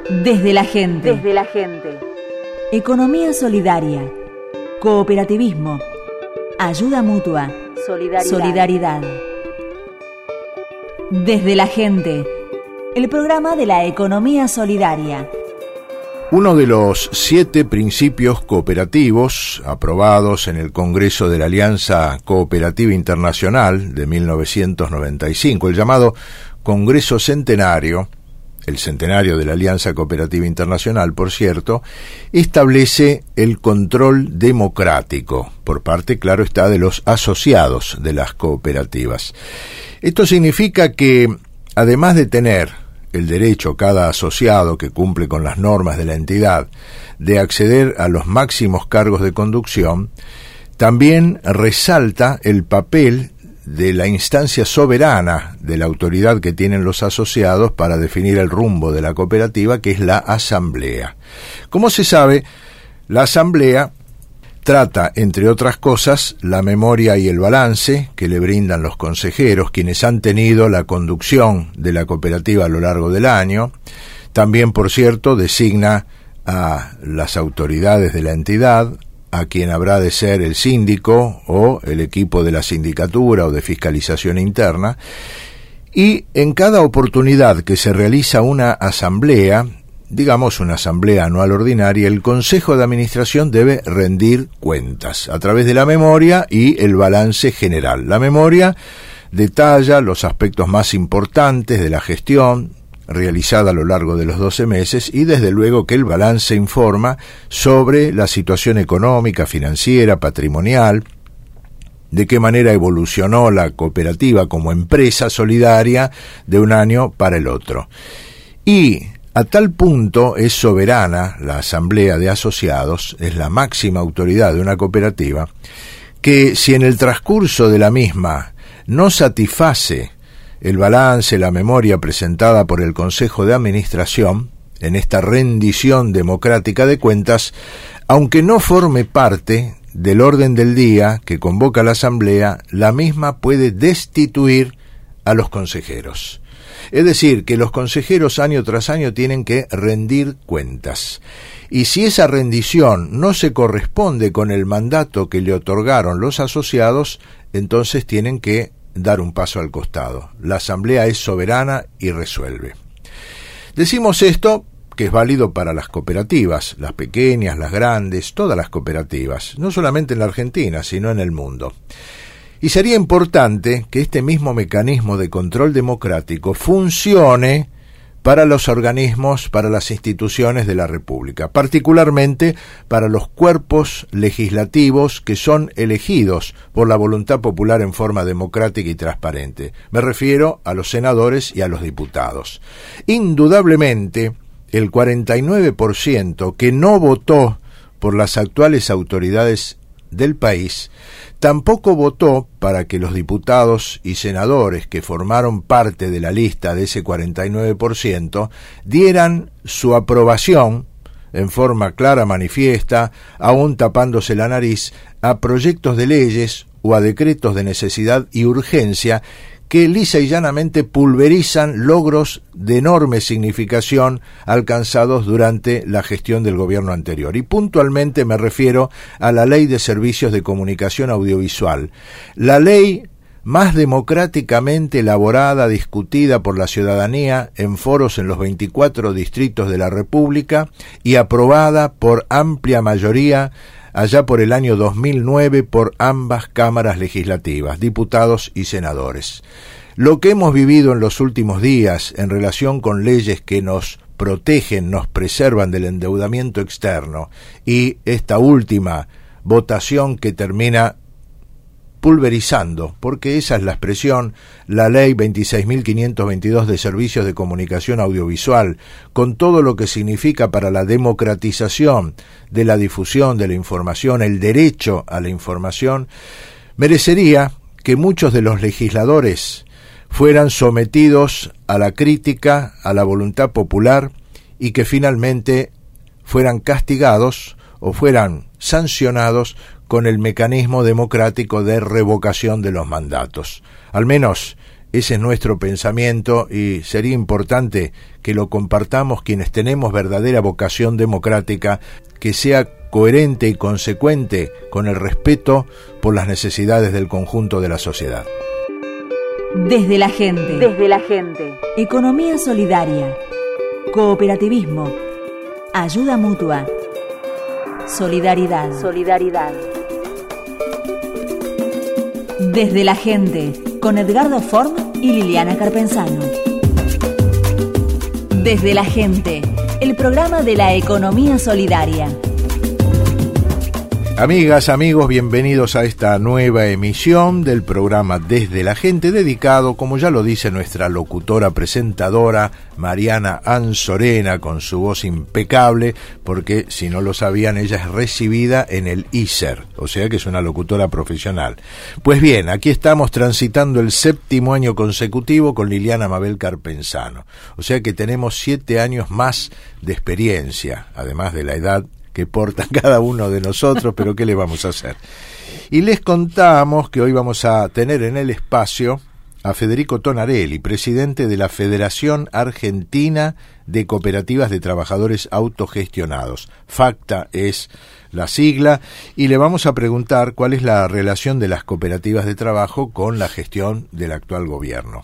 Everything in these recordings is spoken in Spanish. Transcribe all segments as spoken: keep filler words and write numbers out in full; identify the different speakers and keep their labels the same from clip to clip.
Speaker 1: Desde la gente.
Speaker 2: Desde la gente.
Speaker 1: Economía solidaria. Cooperativismo. Ayuda mutua.
Speaker 2: Solidaridad.
Speaker 1: Solidaridad. Desde la gente. El programa de la economía solidaria.
Speaker 3: Uno de los siete principios cooperativos aprobados en el Congreso de la Alianza Cooperativa Internacional de mil novecientos noventa y cinco, el llamado Congreso Centenario, el centenario de la Alianza Cooperativa Internacional, por cierto, establece el control democrático, por parte, claro está, de los asociados de las cooperativas. Esto significa que, además de tener el derecho cada asociado que cumple con las normas de la entidad de acceder a los máximos cargos de conducción, también resalta el papel de la instancia soberana de la autoridad que tienen los asociados para definir el rumbo de la cooperativa, que es la asamblea. Como se sabe, la asamblea trata, entre otras cosas, la memoria y el balance que le brindan los consejeros, quienes han tenido la conducción de la cooperativa a lo largo del año. También, por cierto, designa a las autoridades de la entidad, a quien habrá de ser el síndico o el equipo de la sindicatura o de fiscalización interna, y en cada oportunidad que se realiza una asamblea, digamos una asamblea anual ordinaria, el Consejo de Administración debe rendir cuentas a través de la memoria y el balance general. La memoria detalla los aspectos más importantes de la gestión realizada a lo largo de los doce meses y desde luego que el balance informa sobre la situación económica, financiera, patrimonial, de qué manera evolucionó la cooperativa como empresa solidaria de un año para el otro. Y a tal punto es soberana la asamblea de asociados, es la máxima autoridad de una cooperativa, que si en el transcurso de la misma no satisface el balance, la memoria presentada por el Consejo de Administración, en esta rendición democrática de cuentas, aunque no forme parte del orden del día que convoca la asamblea, la misma puede destituir a los consejeros. Es decir, que los consejeros año tras año tienen que rendir cuentas. Y si esa rendición no se corresponde con el mandato que le otorgaron los asociados, entonces tienen que dar un paso al costado. La asamblea es soberana y resuelve. Decimos esto, que es válido para las cooperativas, las pequeñas, las grandes, todas las cooperativas, no solamente en la Argentina, sino en el mundo. Y sería importante que este mismo mecanismo de control democrático funcione para los organismos, para las instituciones de la República, particularmente para los cuerpos legislativos que son elegidos por la voluntad popular en forma democrática y transparente. Me refiero a los senadores y a los diputados. Indudablemente, el cuarenta y nueve por ciento que no votó por las actuales autoridades del país tampoco votó para que los diputados y senadores que formaron parte de la lista de ese cuarenta y nueve por ciento dieran su aprobación en forma clara, manifiesta, aún tapándose la nariz, a proyectos de leyes o a decretos de necesidad y urgencia que lisa y llanamente pulverizan logros de enorme significación alcanzados durante la gestión del gobierno anterior. Y puntualmente me refiero a la Ley de Servicios de Comunicación Audiovisual, la ley más democráticamente elaborada, discutida por la ciudadanía en foros en los veinticuatro distritos de la República y aprobada por amplia mayoría allá por el año dos mil nueve por ambas cámaras legislativas, diputados y senadores. Lo que hemos vivido en los últimos días en relación con leyes que nos protegen, nos preservan del endeudamiento externo y esta última votación que termina pulverizando, porque esa es la expresión, la ley veintiséis mil quinientos veintidós de Servicios de Comunicación Audiovisual, con todo lo que significa para la democratización de la difusión de la información, el derecho a la información, merecería que muchos de los legisladores fueran sometidos a la crítica, a la voluntad popular y que finalmente fueran castigados o fueran sancionados con el mecanismo democrático de revocación de los mandatos. Al menos Ese es nuestro pensamiento y sería importante que lo compartamos quienes tenemos verdadera vocación democrática, que sea coherente y consecuente con el respeto por las necesidades del conjunto de la sociedad.
Speaker 1: Desde la gente. Desde la gente. Economía solidaria. Cooperativismo. Ayuda mutua. Solidaridad. Solidaridad. Desde la gente, con Edgardo Form y Liliana Carpenzano. Desde la gente, el programa de la economía solidaria.
Speaker 3: Amigas, amigos, bienvenidos a esta nueva emisión del programa Desde la Gente, dedicado, como ya lo dice nuestra locutora presentadora, Mariana Anzorena, con su voz impecable, porque si no lo sabían, ella es recibida en el I S E R, o sea que es una locutora profesional. Pues bien, aquí estamos transitando el séptimo año consecutivo con Liliana Mabel Carpenzano, o sea que tenemos siete años más de experiencia, además de la edad que porta cada uno de nosotros, pero ¿qué le vamos a hacer? Y les contamos que hoy vamos a tener en el espacio a Federico Tonarelli, presidente de la Federación Argentina de Cooperativas de Trabajadores Autogestionados. FACTA es la sigla, y le vamos a preguntar cuál es la relación de las cooperativas de trabajo con la gestión del actual gobierno.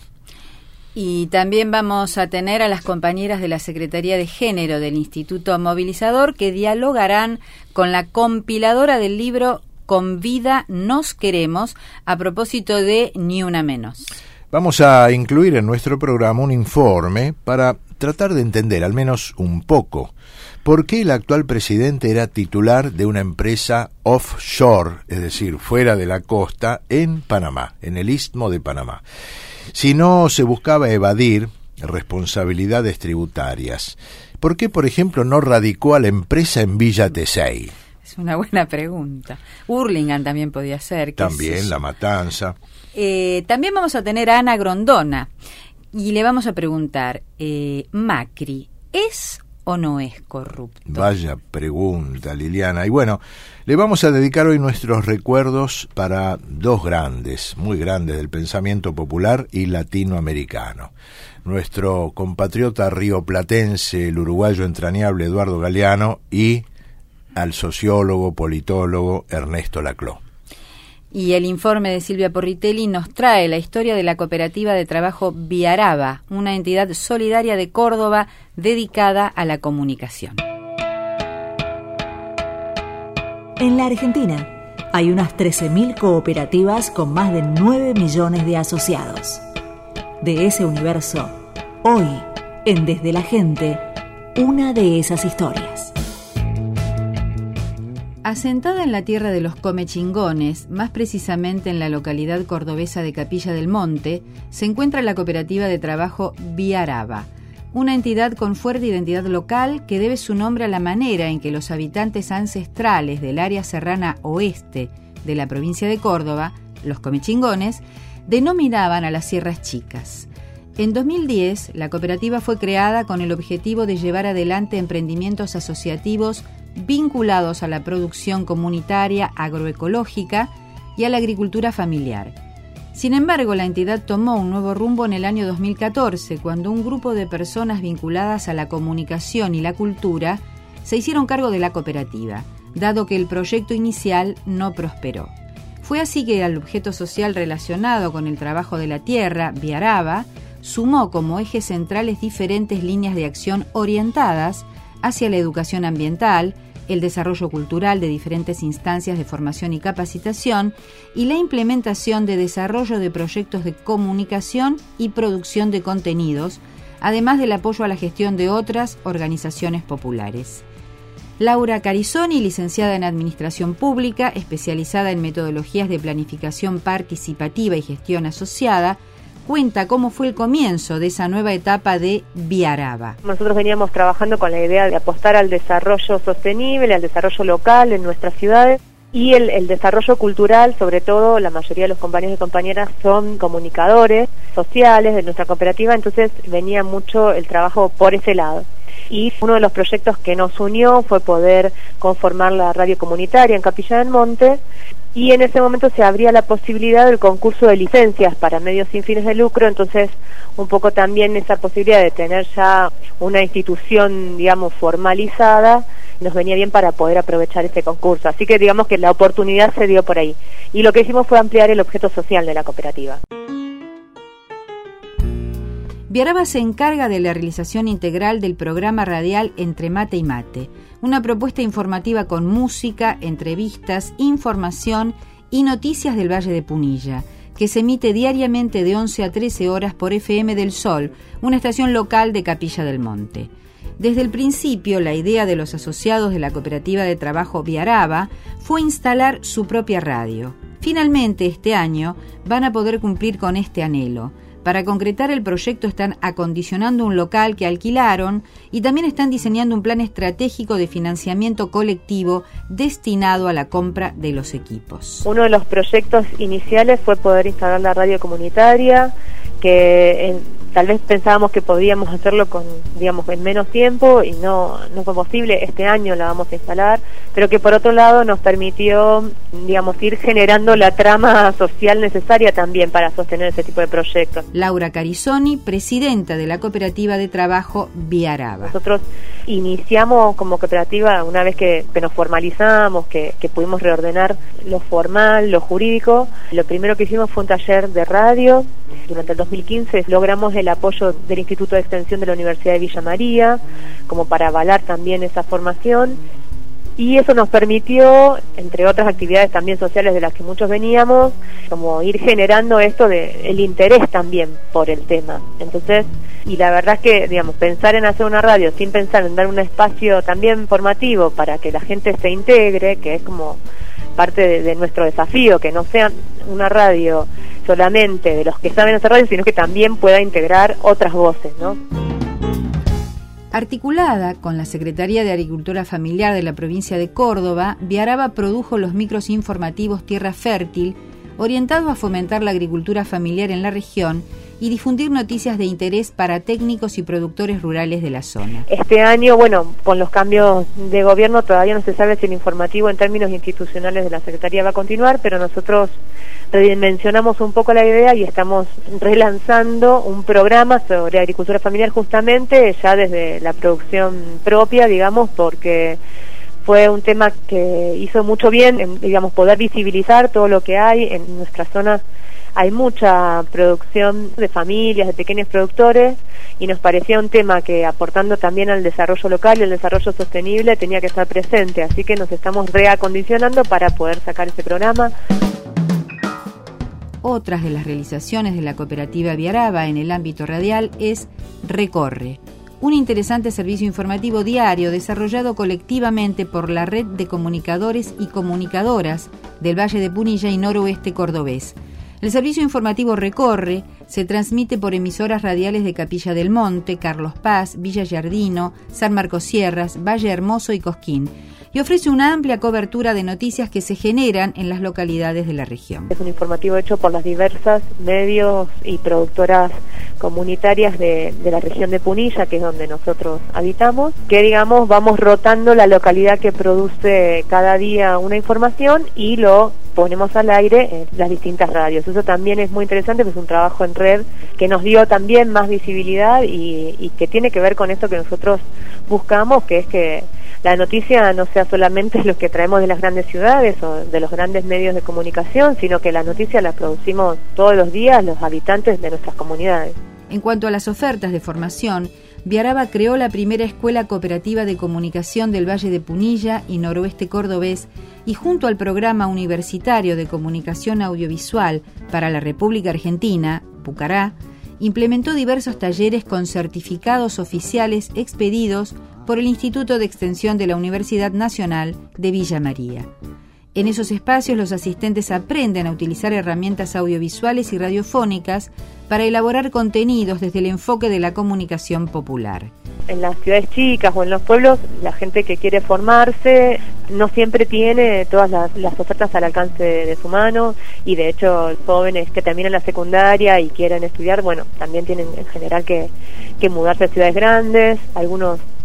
Speaker 2: Y también vamos a tener a las compañeras de la Secretaría de Género del Instituto Movilizador que dialogarán con la compiladora del libro Con Vida Nos Queremos a propósito de Ni Una Menos.
Speaker 3: Vamos a incluir en nuestro programa un informe para tratar de entender, al menos un poco, por qué el actual presidente era titular de una empresa offshore, es decir, fuera de la costa, en Panamá, en el Istmo de Panamá. Si no se buscaba evadir responsabilidades tributarias, ¿por qué, por ejemplo, no radicó a la empresa en Villa Tesey?
Speaker 2: Es una buena pregunta. Hurlingham también podía ser.
Speaker 3: También, La Matanza.
Speaker 2: Eh, también vamos a tener a Ana Grondona y le vamos a preguntar, eh, ¿Macri es o no es corrupto?
Speaker 3: Vaya pregunta, Liliana. Y bueno, le vamos a dedicar hoy nuestros recuerdos para dos grandes, muy grandes del pensamiento popular y latinoamericano. Nuestro compatriota rioplatense, el uruguayo entrañable Eduardo Galeano, y al sociólogo, politólogo Ernesto Laclau.
Speaker 2: Y el informe de Silvia Porritelli nos trae la historia de la cooperativa de trabajo Viaraba, una entidad solidaria de Córdoba dedicada a la comunicación.
Speaker 1: En la Argentina hay unas trece mil cooperativas con más de nueve millones de asociados. De ese universo, hoy, en Desde la Gente, una de esas historias.
Speaker 2: Asentada en la tierra de los comechingones, más precisamente en la localidad cordobesa de Capilla del Monte, se encuentra la cooperativa de trabajo Viaraba, una entidad con fuerte identidad local que debe su nombre a la manera en que los habitantes ancestrales del área serrana oeste de la provincia de Córdoba, los comechingones, denominaban a las sierras chicas. En dos mil diez, la cooperativa fue creada con el objetivo de llevar adelante emprendimientos asociativos vinculados a la producción comunitaria agroecológica y a la agricultura familiar. Sin embargo, la entidad tomó un nuevo rumbo en el año dos mil catorce, cuando un grupo de personas vinculadas a la comunicación y la cultura se hicieron cargo de la cooperativa, dado que el proyecto inicial no prosperó. Fue así que el objeto social relacionado con el trabajo de la tierra, Viaraba, sumó como ejes centrales diferentes líneas de acción orientadas hacia la educación ambiental, el desarrollo cultural de diferentes instancias de formación y capacitación y la implementación de desarrollo de proyectos de comunicación y producción de contenidos, además del apoyo a la gestión de otras organizaciones populares. Laura Carizoni, licenciada en Administración Pública, especializada en metodologías de planificación participativa y gestión asociada, cuenta cómo fue el comienzo de esa nueva etapa de Viaraba.
Speaker 4: Nosotros veníamos trabajando con la idea de apostar al desarrollo sostenible, al desarrollo local en nuestras ciudades y el, el desarrollo cultural. Sobre todo, la mayoría de los compañeros y compañeras son comunicadores sociales de nuestra cooperativa, entonces venía mucho el trabajo por ese lado. Y uno de los proyectos que nos unió fue poder conformar la radio comunitaria en Capilla del Monte, y en ese momento se abría la posibilidad del concurso de licencias para medios sin fines de lucro, entonces un poco también esa posibilidad de tener ya una institución, digamos, formalizada, nos venía bien para poder aprovechar este concurso. Así que digamos que la oportunidad se dio por ahí. Y lo que hicimos fue ampliar el objeto social de la cooperativa.
Speaker 2: Viaraba se encarga de la realización integral del programa radial Entre Mate y Mate, una propuesta informativa con música, entrevistas, información y noticias del Valle de Punilla, que se emite diariamente de once a trece horas por F M del Sol, una estación local de Capilla del Monte. Desde el principio, la idea de los asociados de la cooperativa de trabajo Viaraba fue instalar su propia radio. Finalmente, este año, van a poder cumplir con este anhelo. Para concretar el proyecto están acondicionando un local que alquilaron y también están diseñando un plan estratégico de financiamiento colectivo destinado a la compra de los equipos.
Speaker 4: Uno de los proyectos iniciales fue poder instalar la radio comunitaria, que en, tal vez pensábamos que podíamos hacerlo con, digamos, en menos tiempo y no, no fue posible. Este año la vamos a instalar, pero que por otro lado nos permitió, digamos, ir generando la trama social necesaria también para sostener ese tipo de proyectos.
Speaker 2: Laura Carizoni, presidenta de la cooperativa de trabajo Viaraba.
Speaker 4: Nosotros iniciamos como cooperativa una vez que, que nos formalizamos, que, que pudimos reordenar lo formal, lo jurídico. Lo primero que hicimos fue un taller de radio. Durante el dos mil quince logramos el apoyo del Instituto de Extensión de la Universidad de Villa María, como para avalar también esa formación. Y eso nos permitió, entre otras actividades también sociales de las que muchos veníamos, como ir generando esto de el interés también por el tema. Entonces, y la verdad es que, digamos, pensar en hacer una radio sin pensar en dar un espacio también formativo para que la gente se integre, que es como parte de, de nuestro desafío, que no sea una radio solamente de los que saben hacer radio, sino que también pueda integrar otras voces, ¿no?
Speaker 2: Articulada con la Secretaría de Agricultura Familiar de la provincia de Córdoba, Viaraba produjo los micros informativos Tierra Fértil, orientados a fomentar la agricultura familiar en la región y difundir noticias de interés para técnicos y productores rurales de la zona.
Speaker 4: Este año, bueno, con los cambios de gobierno todavía no se sabe si el informativo en términos institucionales de la Secretaría va a continuar, pero nosotros redimensionamos un poco la idea y estamos relanzando un programa sobre agricultura familiar justamente ya desde la producción propia, digamos, porque fue un tema que hizo mucho bien, en, digamos, poder visibilizar todo lo que hay en nuestra zona. Hay mucha producción de familias, de pequeños productores, y nos parecía un tema que, aportando también al desarrollo local y al desarrollo sostenible, tenía que estar presente. Así que nos estamos reacondicionando para poder sacar ese programa.
Speaker 2: Otras de las realizaciones de la cooperativa Viaraba en el ámbito radial es Recorre, un interesante servicio informativo diario desarrollado colectivamente por la red de comunicadores y comunicadoras del Valle de Punilla y noroeste cordobés. El servicio informativo Recorre se transmite por emisoras radiales de Capilla del Monte, Carlos Paz, Villa Giardino, San Marcos Sierras, Valle Hermoso y Cosquín, y ofrece una amplia cobertura de noticias que se generan en las localidades de la región.
Speaker 4: Es un informativo hecho por las diversas medios y productoras comunitarias de, de la región de Punilla, que es donde nosotros habitamos, que, digamos, vamos rotando la localidad que produce cada día una información y lo ponemos al aire en las distintas radios. Eso también es muy interesante, pues es un trabajo en red que nos dio también más visibilidad y, y que tiene que ver con esto que nosotros buscamos, que es que la noticia no sea solamente lo que traemos de las grandes ciudades o de los grandes medios de comunicación, sino que la noticia la producimos todos los días los habitantes de nuestras comunidades.
Speaker 2: En cuanto a las ofertas de formación, Viaraba creó la primera escuela cooperativa de comunicación del Valle de Punilla y noroeste cordobés, y junto al programa universitario de comunicación audiovisual para la República Argentina, Pucará, implementó diversos talleres con certificados oficiales expedidos por el Instituto de Extensión de la Universidad Nacional de Villa María. En esos espacios los asistentes aprenden a utilizar herramientas audiovisuales y radiofónicas para elaborar contenidos desde el enfoque de la comunicación popular.
Speaker 4: En las ciudades chicas o en los pueblos, la gente que quiere formarse no siempre tiene todas las, las ofertas al alcance de, de su mano, y de hecho jóvenes que terminan la secundaria y quieren estudiar, bueno, también tienen en general que, que mudarse a ciudades grandes. Algunos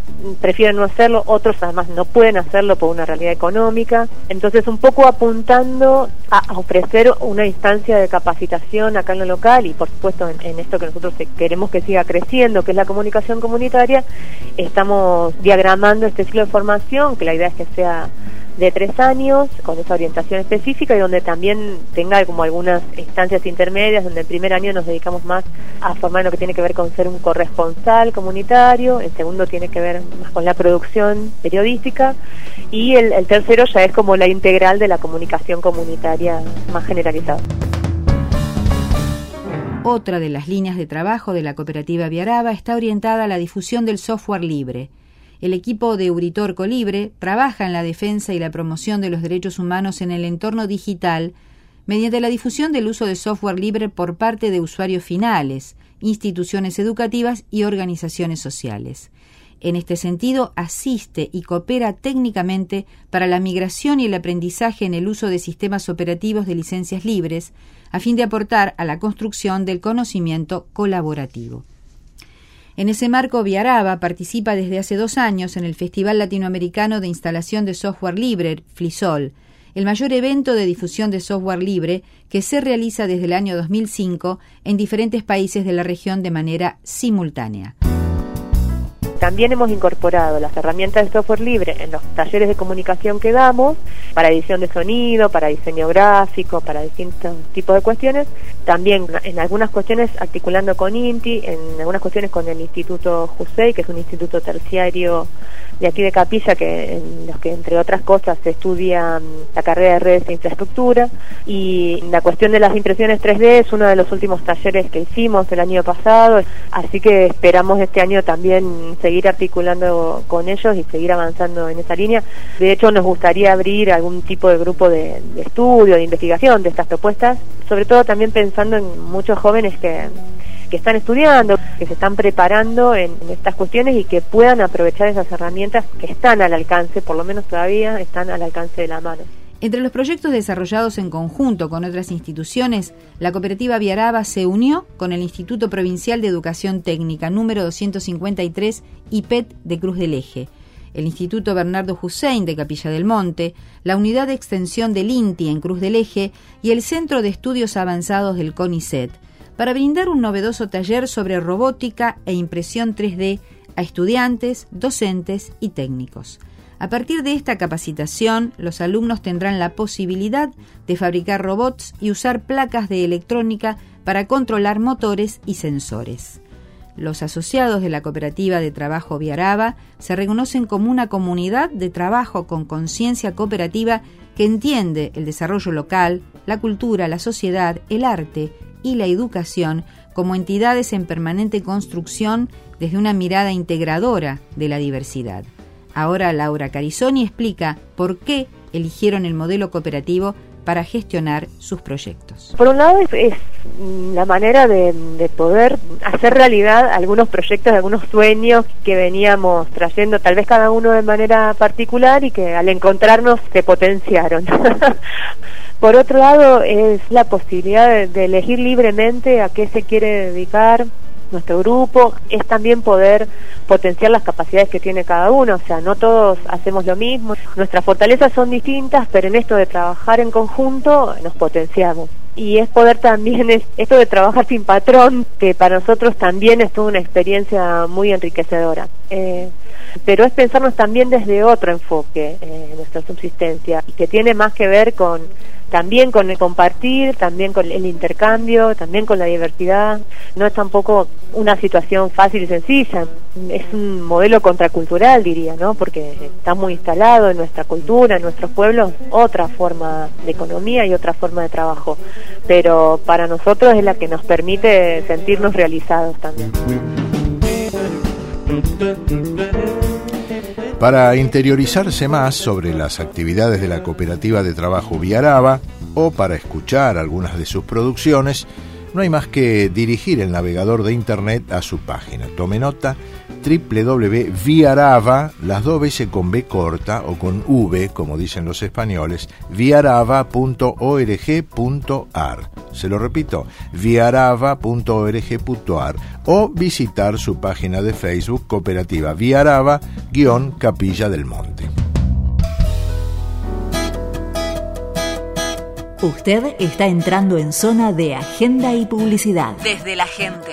Speaker 4: prefieren no hacerlo, otros además no pueden hacerlo por una realidad económica. Entonces, un poco apuntando a, a ofrecer una instancia de capacitación acá en lo local y, por supuesto, en, en esto que nosotros queremos que siga creciendo, que es la comunicación comunitaria, estamos diagramando este ciclo de formación, que la idea es que sea de tres años, con esa orientación específica, y donde también tenga como algunas instancias intermedias, donde el primer año nos dedicamos más a formar lo que tiene que ver con ser un corresponsal comunitario, el segundo tiene que ver más con la producción periodística, y el, el tercero ya es como la integral de la comunicación comunitaria más generalizada.
Speaker 2: Otra de las líneas de trabajo de la cooperativa Viaraba está orientada a la difusión del software libre. El equipo de Uritorco Libre trabaja en la defensa y la promoción de los derechos humanos en el entorno digital mediante la difusión del uso de software libre por parte de usuarios finales, instituciones educativas y organizaciones sociales. En este sentido, asiste y coopera técnicamente para la migración y el aprendizaje en el uso de sistemas operativos de licencias libres, a fin de aportar a la construcción del conocimiento colaborativo. En ese marco, Viaraba participa desde hace dos años en el Festival Latinoamericano de Instalación de Software Libre, FLISOL, el mayor evento de difusión de software libre que se realiza desde el año dos mil cinco en diferentes países de la región de manera simultánea.
Speaker 4: También hemos incorporado las herramientas de software libre en los talleres de comunicación que damos, para edición de sonido, para diseño gráfico, para distintos tipos de cuestiones. También en algunas cuestiones articulando con INTI, en algunas cuestiones con el Instituto Jusey, que es un instituto terciario de aquí de Capilla, que en los que entre otras cosas se estudia la carrera de redes e infraestructura, y la cuestión de las impresiones tres D es uno de los últimos talleres que hicimos el año pasado, así que esperamos este año también seguir articulando con ellos y seguir avanzando en esa línea. De hecho, nos gustaría abrir algún tipo de grupo de, de estudio, de investigación de estas propuestas, sobre todo también pensando en muchos jóvenes que que están estudiando, que se están preparando en, en estas cuestiones y que puedan aprovechar esas herramientas que están al alcance, por lo menos todavía están al alcance de la mano.
Speaker 2: Entre los proyectos desarrollados en conjunto con otras instituciones, la cooperativa Viaraba se unió con el Instituto Provincial de Educación Técnica número doscientos cincuenta y tres I P E T de Cruz del Eje, el Instituto Bernardo Hussein de Capilla del Monte, la Unidad de Extensión del INTI en Cruz del Eje y el Centro de Estudios Avanzados del CONICET, para brindar un novedoso taller sobre robótica e impresión tres D a estudiantes, docentes y técnicos. A partir de esta capacitación, los alumnos tendrán la posibilidad de fabricar robots y usar placas de electrónica para controlar motores y sensores. Los asociados de la cooperativa de trabajo Viaraba se reconocen como una comunidad de trabajo con conciencia cooperativa que entiende el desarrollo local, la cultura, la sociedad, el arte y la educación como entidades en permanente construcción desde una mirada integradora de la diversidad. Ahora Laura Carizoni explica por qué eligieron el modelo cooperativo para gestionar sus proyectos.
Speaker 4: Por un lado es, es la manera de, de poder hacer realidad algunos proyectos, algunos sueños que veníamos trayendo, tal vez cada uno de manera particular, y que al encontrarnos se potenciaron. Por otro lado, es la posibilidad de, de elegir libremente a qué se quiere dedicar nuestro grupo, es también poder potenciar las capacidades que tiene cada uno, o sea, no todos hacemos lo mismo, nuestras fortalezas son distintas, pero en esto de trabajar en conjunto nos potenciamos. Y es poder también, es esto de trabajar sin patrón, que para nosotros también es toda una experiencia muy enriquecedora. Eh, pero es pensarnos también desde otro enfoque eh, en nuestra subsistencia, y que tiene más que ver con también con el compartir, también con el intercambio, también con la diversidad. No es tampoco una situación fácil y sencilla, es un modelo contracultural, diría, ¿no? Porque está muy instalado en nuestra cultura, en nuestros pueblos, otra forma de economía y otra forma de trabajo, pero para nosotros es la que nos permite sentirnos realizados también.
Speaker 3: Para interiorizarse más sobre las actividades de la cooperativa de trabajo Viaraba o para escuchar algunas de sus producciones, no hay más que dirigir el navegador de internet a su página. Tome nota: doble u doble u doble u punto viaraba, las dos veces con B corta o con V, como dicen los españoles, viaraba punto org punto ar. Se lo repito, viarava punto org punto ar, o visitar su página de Facebook Cooperativa Viarava-Capilla del Monte.
Speaker 1: Usted está entrando en zona de agenda y publicidad. Desde la gente.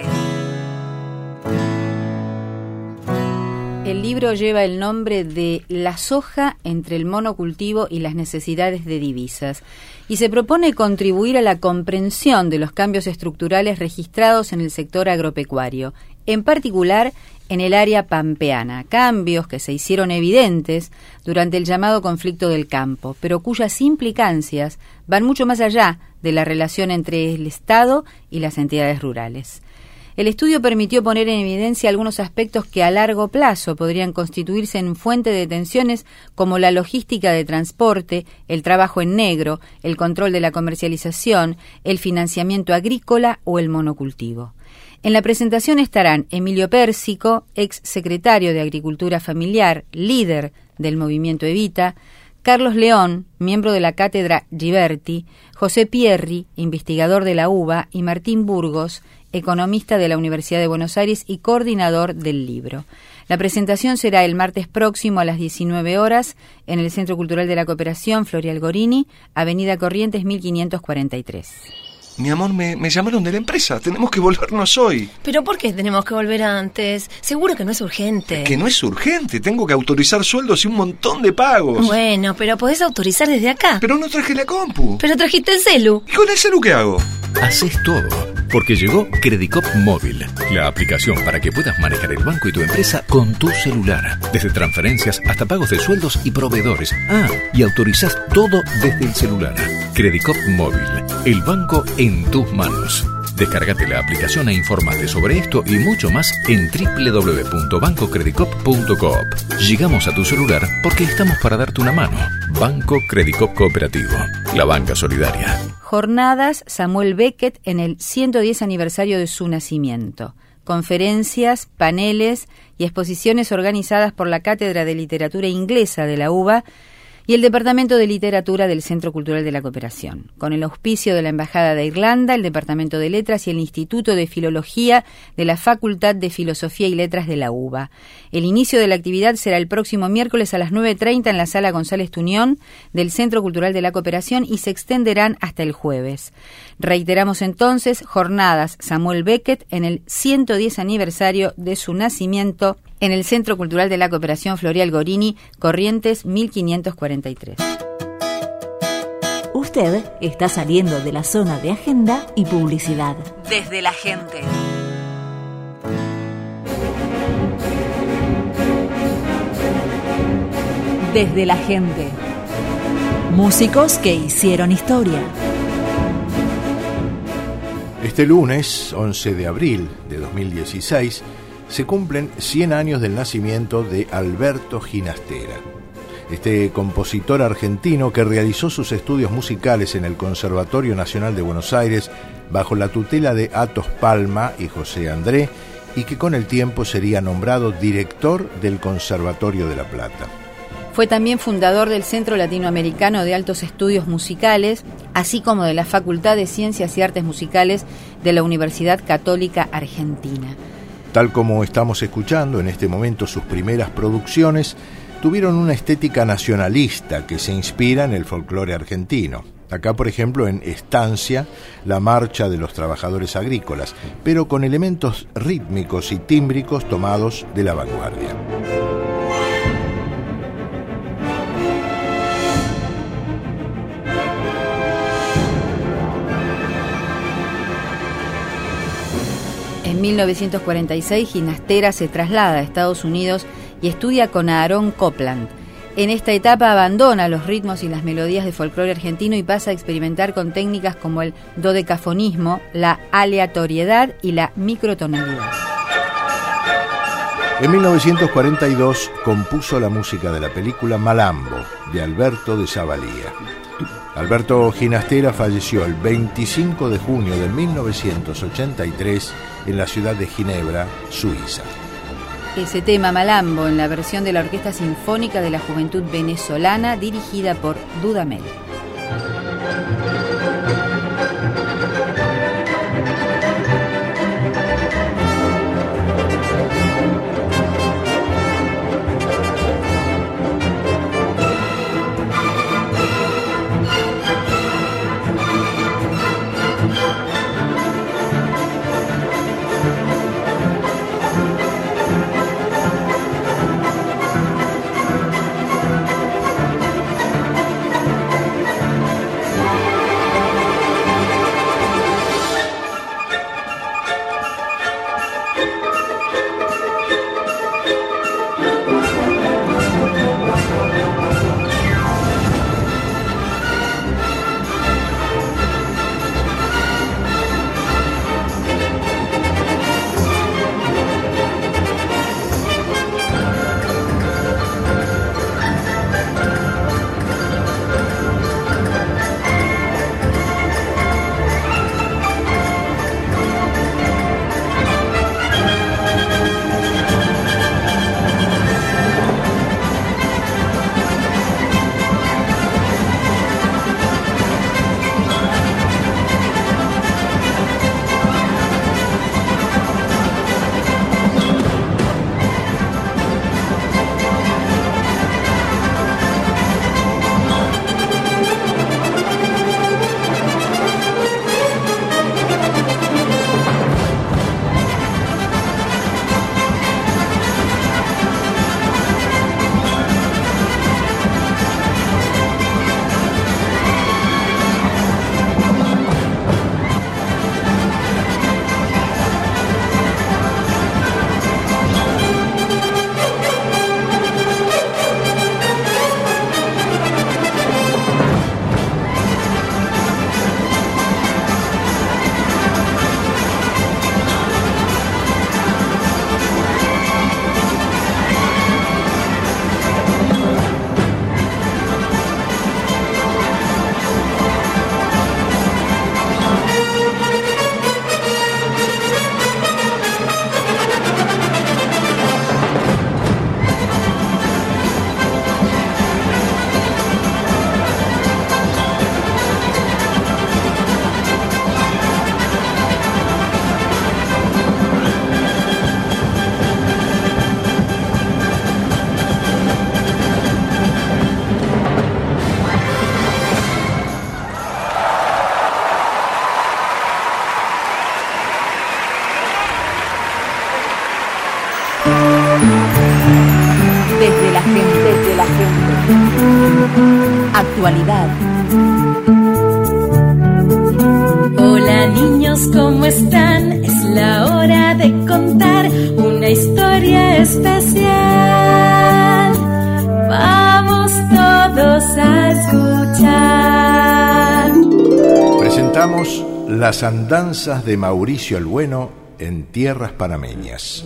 Speaker 2: El libro lleva el nombre de La soja entre el monocultivo y las necesidades de divisas y se propone contribuir a la comprensión de los cambios estructurales registrados en el sector agropecuario, en particular en el área pampeana, cambios que se hicieron evidentes durante el llamado conflicto del campo, pero cuyas implicancias van mucho más allá de la relación entre el Estado y las entidades rurales. El estudio permitió poner en evidencia algunos aspectos que a largo plazo podrían constituirse en fuente de tensiones como la logística de transporte, el trabajo en negro, el control de la comercialización, el financiamiento agrícola o el monocultivo. En la presentación estarán Emilio Pérsico, ex secretario de Agricultura Familiar, líder del movimiento Evita, Carlos León, miembro de la cátedra Giberti, José Pierri, investigador de la U B A, y Martín Burgos, economista de la Universidad de Buenos Aires y coordinador del libro. La presentación será el martes próximo a las diecinueve horas en el Centro Cultural de la Cooperación Florial Gorini, Avenida Corrientes mil quinientos cuarenta y tres.
Speaker 5: Mi amor, me, me llamaron de la empresa. Tenemos que volvernos hoy.
Speaker 6: ¿Pero por qué tenemos que volver antes? Seguro que no es urgente.
Speaker 5: Que no es urgente. Tengo que autorizar sueldos y un montón de pagos.
Speaker 6: Bueno, pero podés autorizar desde acá.
Speaker 5: Pero no traje la compu.
Speaker 6: Pero trajiste el celu.
Speaker 5: ¿Y con el celu qué hago?
Speaker 7: Haces todo, porque llegó Credicop Móvil, la aplicación para que puedas manejar el banco y tu empresa con tu celular. Desde transferencias hasta pagos de sueldos y proveedores. Ah, y autorizás todo desde el celular. Credicop Móvil, el banco en tus manos. Descárgate la aplicación e informate sobre esto y mucho más en doble u doble u doble u punto banco credicop punto coop. Llegamos a tu celular porque estamos para darte una mano. Banco Credicop Cooperativo, la banca solidaria.
Speaker 2: Jornadas Samuel Beckett en el ciento diez aniversario de su nacimiento. Conferencias, paneles y exposiciones organizadas por la Cátedra de Literatura Inglesa de la U B A y el Departamento de Literatura del Centro Cultural de la Cooperación, con el auspicio de la Embajada de Irlanda, el Departamento de Letras y el Instituto de Filología de la Facultad de Filosofía y Letras de la U B A. El inicio de la actividad será el próximo miércoles a las nueve treinta en la Sala González Tuñón del Centro Cultural de la Cooperación y se extenderán hasta el jueves. Reiteramos entonces, jornadas Samuel Beckett en el ciento diez aniversario de su nacimiento en el Centro Cultural de la Cooperación Florial Gorini, Corrientes mil quinientos cuarenta y tres.
Speaker 1: Usted está saliendo de la zona de agenda y publicidad. Desde la gente. Desde la gente. Músicos que hicieron historia.
Speaker 3: Este lunes, once de abril de dos mil dieciséis, se cumplen cien años del nacimiento de Alberto Ginastera, este compositor argentino que realizó sus estudios musicales en el Conservatorio Nacional de Buenos Aires bajo la tutela de Atos Palma y José André, y que con el tiempo sería nombrado director del Conservatorio de La Plata.
Speaker 2: Fue también fundador del Centro Latinoamericano de Altos Estudios Musicales, así como de la Facultad de Ciencias y Artes Musicales de la Universidad Católica Argentina.
Speaker 3: Tal como estamos escuchando en este momento, sus primeras producciones tuvieron una estética nacionalista que se inspira en el folclore argentino. Acá, por ejemplo, en Estancia, la marcha de los trabajadores agrícolas, pero con elementos rítmicos y tímbricos tomados de la vanguardia.
Speaker 2: En mil novecientos cuarenta y seis, Ginastera se traslada a Estados Unidos y estudia con Aaron Copland. En esta etapa abandona los ritmos y las melodías de folclore argentino y pasa a experimentar con técnicas como el dodecafonismo, la aleatoriedad y la microtonalidad.
Speaker 3: En mil novecientos cuarenta y dos compuso la música de la película Malambo, de Alberto de Zavalía. Alberto Ginastera falleció el veinticinco de junio de mil novecientos ochenta y tres en la ciudad de Ginebra, Suiza.
Speaker 2: Ese tema Malambo en la versión de la Orquesta Sinfónica de la Juventud Venezolana dirigida por Dudamel.
Speaker 1: actualidad.
Speaker 8: Hola niños, ¿cómo están? Es la hora de contar una historia especial. Vamos todos a escuchar.
Speaker 3: Presentamos Las andanzas de Mauricio el Bueno en tierras panameñas.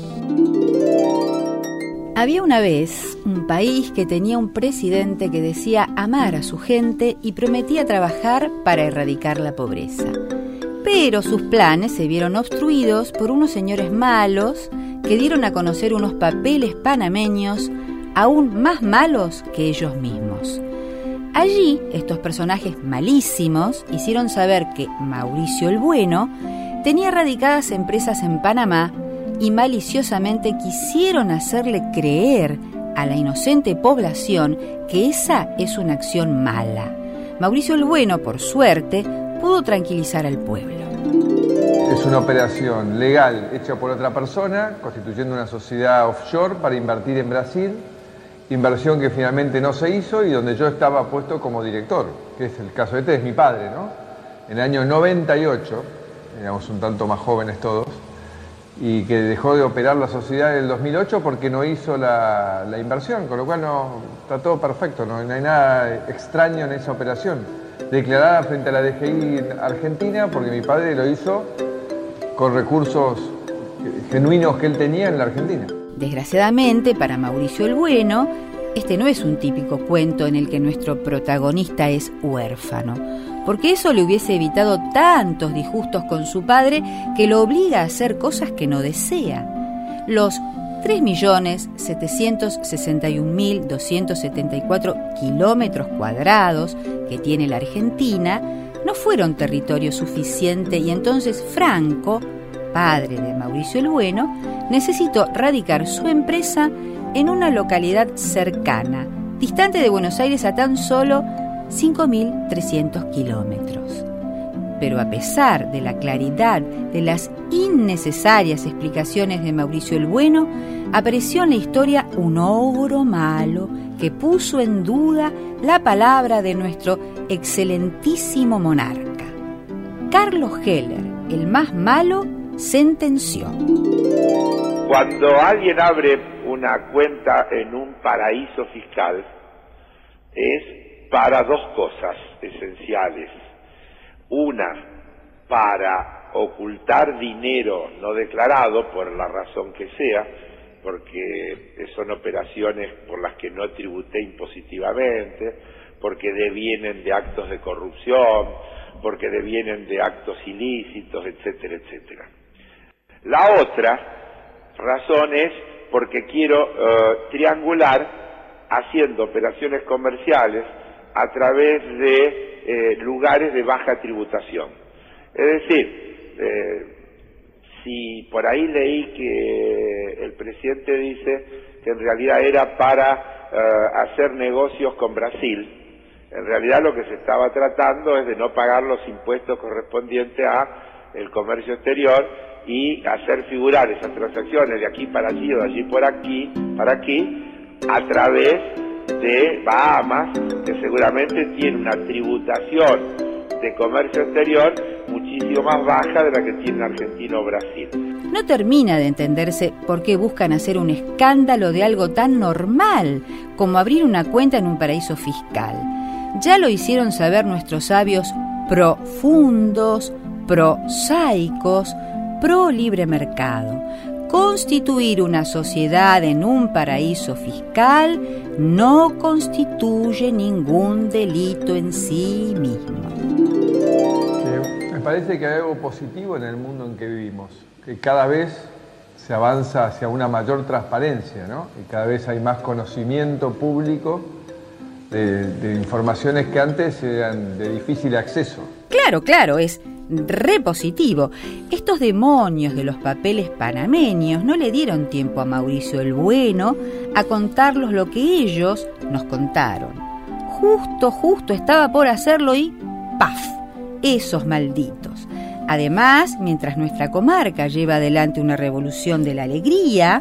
Speaker 2: Había una vez un país que tenía un presidente que decía amar a su gente y prometía trabajar para erradicar la pobreza. Pero sus planes se vieron obstruidos por unos señores malos que dieron a conocer unos papeles panameños aún más malos que ellos mismos. Allí, estos personajes malísimos hicieron saber que Mauricio el Bueno tenía radicadas empresas en Panamá y maliciosamente quisieron hacerle creer a la inocente población que esa es una acción mala. Mauricio el Bueno, por suerte, pudo tranquilizar al pueblo.
Speaker 9: Es una operación legal hecha por otra persona, constituyendo una sociedad offshore para invertir en Brasil, inversión que finalmente no se hizo y donde yo estaba puesto como director, que es el caso de este, es mi padre, ¿no? En el año noventa y ocho, éramos un tanto más jóvenes todos, y que dejó de operar la sociedad en el dos mil ocho porque no hizo la, la inversión, con lo cual no, está todo perfecto, no, no hay nada extraño en esa operación. Declarada frente a la D G I Argentina porque mi padre lo hizo con recursos genuinos que él tenía en la Argentina.
Speaker 2: Desgraciadamente, para Mauricio el Bueno, este no es un típico cuento en el que nuestro protagonista es huérfano, porque eso le hubiese evitado tantos disgustos con su padre que lo obliga a hacer cosas que no desea. Los tres millones setecientos sesenta y un mil doscientos setenta y cuatro kilómetros cuadrados que tiene la Argentina no fueron territorio suficiente y entonces Franco, padre de Mauricio el Bueno, necesitó radicar su empresa en una localidad cercana, distante de Buenos Aires a tan solo cinco mil trescientos kilómetros. Pero a pesar de la claridad de las innecesarias explicaciones de Mauricio el Bueno, apareció en la historia un ogro malo que puso en duda la palabra de nuestro excelentísimo monarca. Carlos Heller, el más malo, sentenció:
Speaker 10: cuando alguien abre una cuenta en un paraíso fiscal, es para dos cosas esenciales. Una, para ocultar dinero no declarado, por la razón que sea, porque son operaciones por las que no tributé impositivamente, porque devienen de actos de corrupción, porque devienen de actos ilícitos, etcétera, etcétera. La otra razón es porque quiero uh, triangular haciendo operaciones comerciales a través de eh, lugares de baja tributación. Es decir, eh, si por ahí leí que el presidente dice que en realidad era para uh, hacer negocios con Brasil, en realidad lo que se estaba tratando es de no pagar los impuestos correspondientes a el comercio exterior y hacer figurar esas transacciones de aquí para allí o de allí por aquí, para aquí, a través de Bahamas, que seguramente tiene una tributación de comercio exterior muchísimo más baja de la que tiene Argentina o Brasil.
Speaker 2: No termina de entenderse por qué buscan hacer un escándalo de algo tan normal como abrir una cuenta en un paraíso fiscal. Ya lo hicieron saber nuestros sabios profundos, prosaicos, pro libre mercado. Constituir una sociedad en un paraíso fiscal no constituye ningún delito en sí mismo.
Speaker 9: Que me parece que hay algo positivo en el mundo en que vivimos, que cada vez se avanza hacia una mayor transparencia, ¿no? Y cada vez hay más conocimiento público de, de informaciones que antes eran de difícil acceso.
Speaker 2: Claro, claro, es re positivo. Estos demonios de los papeles panameños no le dieron tiempo a Mauricio el Bueno a contarlos lo que ellos nos contaron. Justo, justo estaba por hacerlo y ¡paf! Esos malditos. Además, mientras nuestra comarca lleva adelante una revolución de la alegría,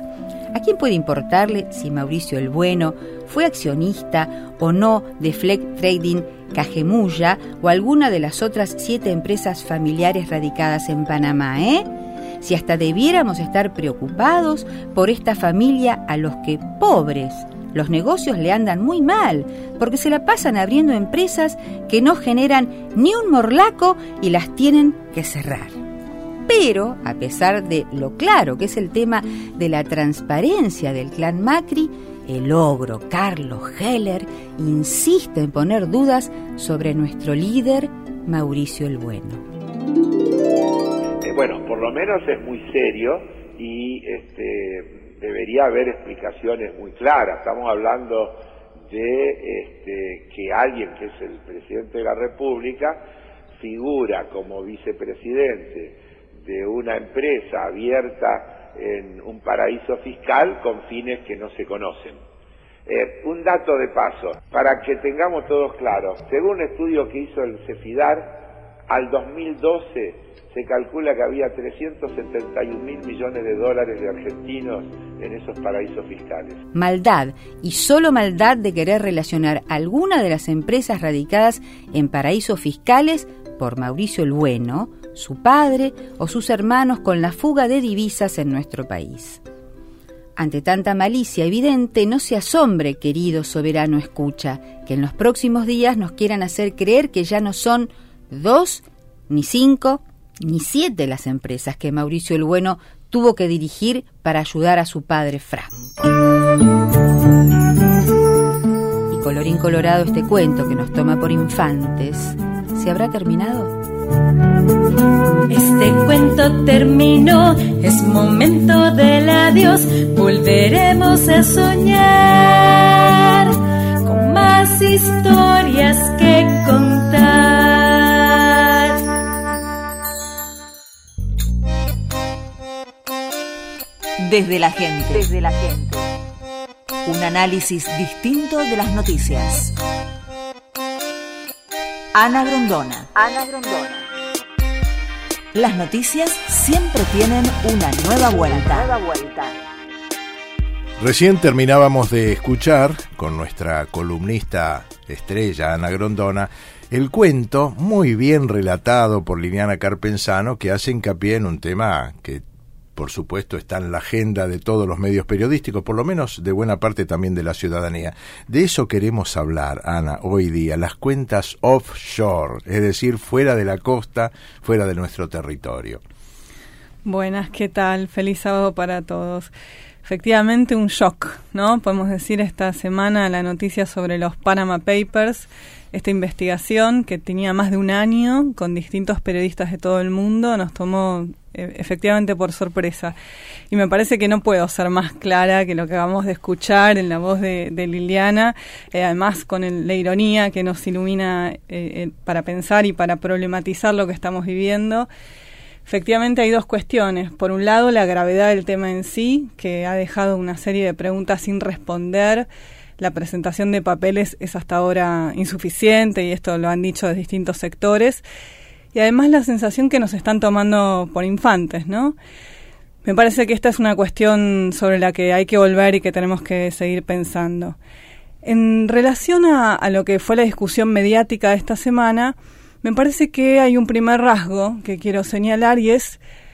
Speaker 2: ¿A quién puede importarle si Mauricio el Bueno fue accionista o no de Fleck Trading Cajemulla o alguna de las otras siete empresas familiares radicadas en Panamá, eh? Si hasta debiéramos estar preocupados por esta familia a los que, pobres, los negocios le andan muy mal, porque se la pasan abriendo empresas que no generan ni un morlaco y las tienen que cerrar. Pero, a pesar de lo claro que es el tema de la transparencia del clan Macri, el ogro Carlos Heller insiste en poner dudas sobre nuestro líder, Mauricio el Bueno.
Speaker 10: Eh, bueno, por lo menos es muy serio y este, debería haber explicaciones muy claras. Estamos hablando de este, que alguien que es el presidente de la República figura como vicepresidente de una empresa abierta en un paraíso fiscal con fines que no se conocen. Eh, un dato de paso, para que tengamos todos claros, según un estudio que hizo el Cefidar, al dos mil doce se calcula que había trescientos setenta y un mil millones de dólares de argentinos en esos paraísos fiscales.
Speaker 2: Maldad, y solo maldad de querer relacionar alguna de las empresas radicadas en paraísos fiscales por Mauricio el Bueno, su padre o sus hermanos con la fuga de divisas en nuestro país. Ante tanta malicia evidente, no se asombre, querido soberano escucha, que en los próximos días nos quieran hacer creer que ya no son dos, ni cinco, ni siete las empresas que Mauricio el Bueno tuvo que dirigir para ayudar a su padre Franco. Y colorín colorado, este cuento que nos toma por infantes, ¿se habrá terminado?
Speaker 8: Este cuento terminó, es momento del adiós, volveremos a soñar con más historias que contar.
Speaker 1: Desde la gente, desde la gente. Un análisis distinto de las noticias. Ana Grondona. Ana Grondona. Las noticias siempre tienen una nueva vuelta. Nueva vuelta.
Speaker 3: Recién terminábamos de escuchar, con nuestra columnista estrella Ana Grondona, el cuento muy bien relatado por Liliana Carpenzano, que hace hincapié en un tema que por supuesto está en la agenda de todos los medios periodísticos, por lo menos de buena parte también de la ciudadanía. De eso queremos hablar, Ana, hoy día, las cuentas offshore, es decir, fuera de la costa, fuera de nuestro territorio.
Speaker 11: Buenas, ¿qué tal? Feliz sábado para todos. Efectivamente un shock, ¿no? Podemos decir esta semana la noticia sobre los Panama Papers, esta investigación que tenía más de un año con distintos periodistas de todo el mundo, nos tomó eh, efectivamente por sorpresa. Y me parece que no puedo ser más clara que lo que acabamos de escuchar en la voz de, de Liliana, eh, además con el, la ironía que nos ilumina eh, eh, para pensar y para problematizar lo que estamos viviendo. Efectivamente hay dos cuestiones. Por un lado, la gravedad del tema en sí, que ha dejado una serie de preguntas sin responder. La presentación de papeles es hasta ahora insuficiente y esto lo han dicho de distintos sectores. Y además la sensación que nos están tomando por infantes, ¿no? Me parece que esta es una cuestión sobre la que hay que volver y que tenemos que seguir pensando. En relación a, a lo que fue la discusión mediática de esta semana, me parece que hay un primer rasgo que quiero señalar y es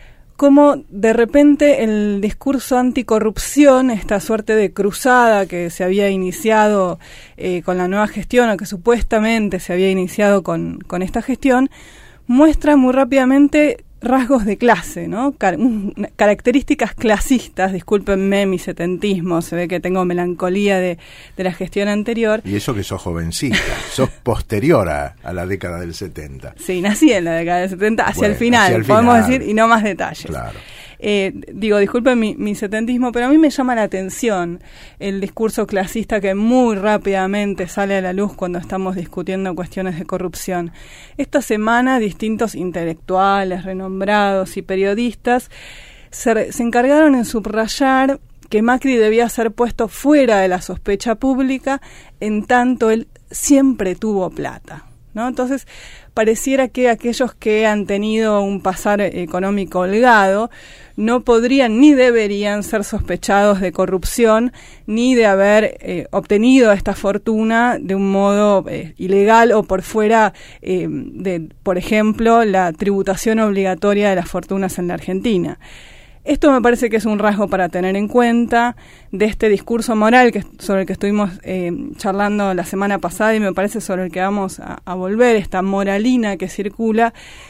Speaker 11: cómo de repente el discurso anticorrupción, esta suerte de cruzada que se había iniciado eh, con la nueva gestión o que supuestamente se había iniciado con, con esta gestión, muestra muy rápidamente rasgos de clase, ¿no? Car- características clasistas, discúlpenme mi setentismo, se ve que tengo melancolía de, de la gestión anterior.
Speaker 3: Y eso que sos jovencita, sos posterior a, a la década del setenta.
Speaker 11: Sí, nací en la década del setenta, hacia,
Speaker 3: bueno,
Speaker 11: el, final,
Speaker 3: hacia el
Speaker 11: podemos
Speaker 3: final,
Speaker 11: decir, y no más detalles.
Speaker 3: Claro.
Speaker 11: Eh, digo, disculpen mi, mi setentismo, pero a mí me llama la atención el discurso clasista que muy rápidamente sale a la luz cuando estamos discutiendo cuestiones de corrupción. Esta semana distintos intelectuales, renombrados y periodistas se, se encargaron en subrayar que Macri debía ser puesto fuera de la sospecha pública en tanto él siempre tuvo plata, ¿no? Entonces, pareciera que aquellos que han tenido un pasar económico holgado no podrían ni deberían ser sospechados de corrupción ni de haber eh, obtenido esta fortuna de un modo eh, ilegal o por fuera eh, de, por ejemplo, la tributación obligatoria de las fortunas en la Argentina. Esto me parece que es un rasgo para tener en cuenta de este discurso moral que, sobre el que estuvimos eh, charlando la semana pasada y me parece sobre el que vamos a, a volver, esta moralina que circula.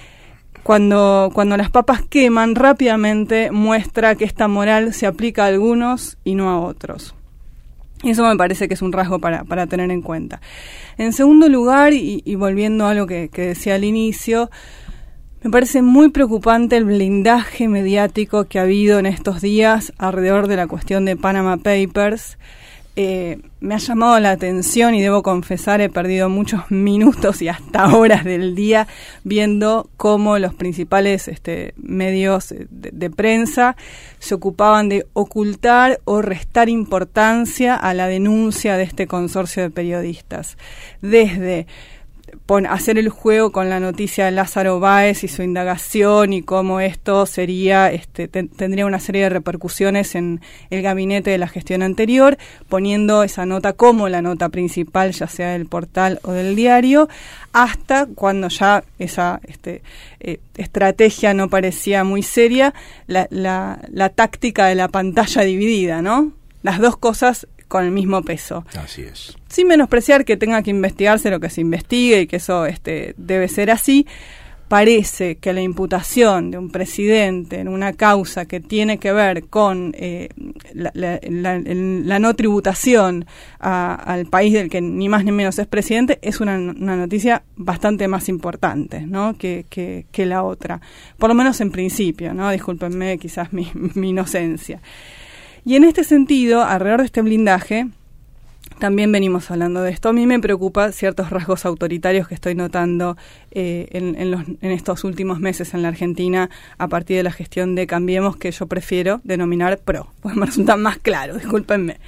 Speaker 11: Cuando, cuando las papas queman, rápidamente muestra que esta moral se aplica a algunos y no a otros. Y eso me parece que es un rasgo para, para tener en cuenta. En segundo lugar, y, y volviendo a lo que, que decía al inicio, me parece muy preocupante el blindaje mediático que ha habido en estos días alrededor de la cuestión de Panama Papers. Eh, me ha llamado la atención y debo confesar, he perdido muchos minutos y hasta horas del día viendo cómo los principales este, medios de, de prensa se ocupaban de ocultar o restar importancia a la denuncia de este consorcio de periodistas. Desde Pon, hacer el juego con la noticia de Lázaro Báez y su indagación y cómo esto sería este, te, tendría una serie de repercusiones en el gabinete de la gestión anterior, poniendo esa nota como la nota principal, ya sea del portal o del diario, hasta cuando ya esa este, eh, estrategia no parecía muy seria, la, la, la táctica de la pantalla dividida, ¿no? Las dos cosas con el mismo peso.
Speaker 3: Así es.
Speaker 11: Sin menospreciar que tenga que investigarse lo que se investigue y que eso este, debe ser así, parece que la imputación de un presidente en una causa que tiene que ver con eh, la, la, la, la no tributación a, al país del que ni más ni menos es presidente es una, una noticia bastante más importante, ¿no? que, que, que la otra. Por lo menos en principio, ¿no? Discúlpenme quizás mi, mi inocencia. Y en este sentido, alrededor de este blindaje, también venimos hablando de esto. A mí me preocupa ciertos rasgos autoritarios que estoy notando eh, en, en, los, en estos últimos meses en la Argentina a partir de la gestión de Cambiemos, que yo prefiero denominar PRO, pues me resulta más claro, discúlpenme.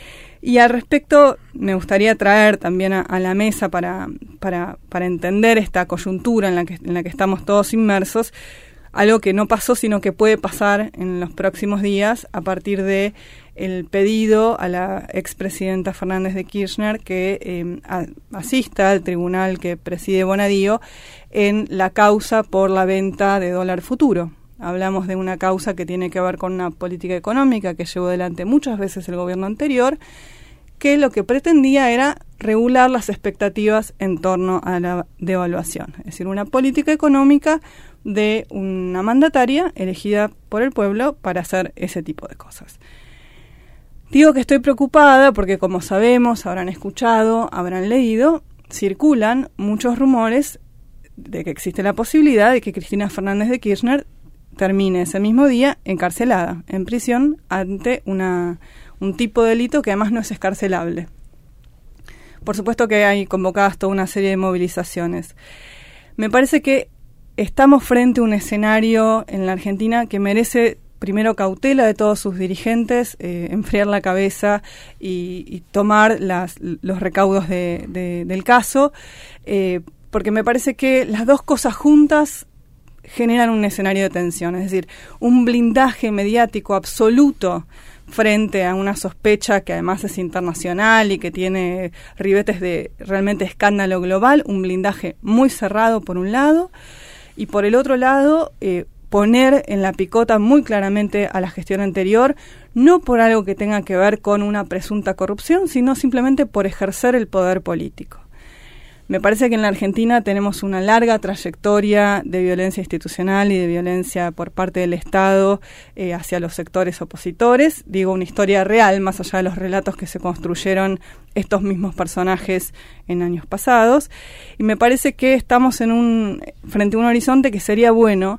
Speaker 11: Y al respecto, me gustaría traer también a, a la mesa para, para, para entender esta coyuntura en la que, en la que estamos todos inmersos, algo que no pasó, sino que puede pasar en los próximos días a partir de el pedido a la expresidenta Fernández de Kirchner que eh, a, asista al tribunal que preside Bonadío en la causa por la venta de dólar futuro. Hablamos de una causa que tiene que ver con una política económica que llevó adelante muchas veces el gobierno anterior, que lo que pretendía era regular las expectativas en torno a la devaluación. Es decir, una política económica de una mandataria elegida por el pueblo para hacer ese tipo de cosas. Digo que estoy preocupada porque, como sabemos, habrán escuchado, habrán leído, circulan muchos rumores de que existe la posibilidad de que Cristina Fernández de Kirchner termine ese mismo día encarcelada, en prisión, ante una, un tipo de delito que además no es excarcelable. Por supuesto que hay convocadas toda una serie de movilizaciones. Me parece que estamos frente a un escenario en la Argentina que merece primero cautela de todos sus dirigentes, eh, enfriar la cabeza y, y tomar las, los recaudos de, de, del caso, eh, porque me parece que las dos cosas juntas generan un escenario de tensión, es decir, un blindaje mediático absoluto frente a una sospecha que además es internacional y que tiene ribetes de realmente escándalo global, un blindaje muy cerrado por un lado, y por el otro lado eh, poner en la picota muy claramente a la gestión anterior, no por algo que tenga que ver con una presunta corrupción, sino simplemente por ejercer el poder político. Me parece que en la Argentina tenemos una larga trayectoria de violencia institucional y de violencia por parte del Estado eh, hacia los sectores opositores. Digo, una historia real, más allá de los relatos que se construyeron estos mismos personajes en años pasados. Y me parece que estamos en un frente a un horizonte que sería bueno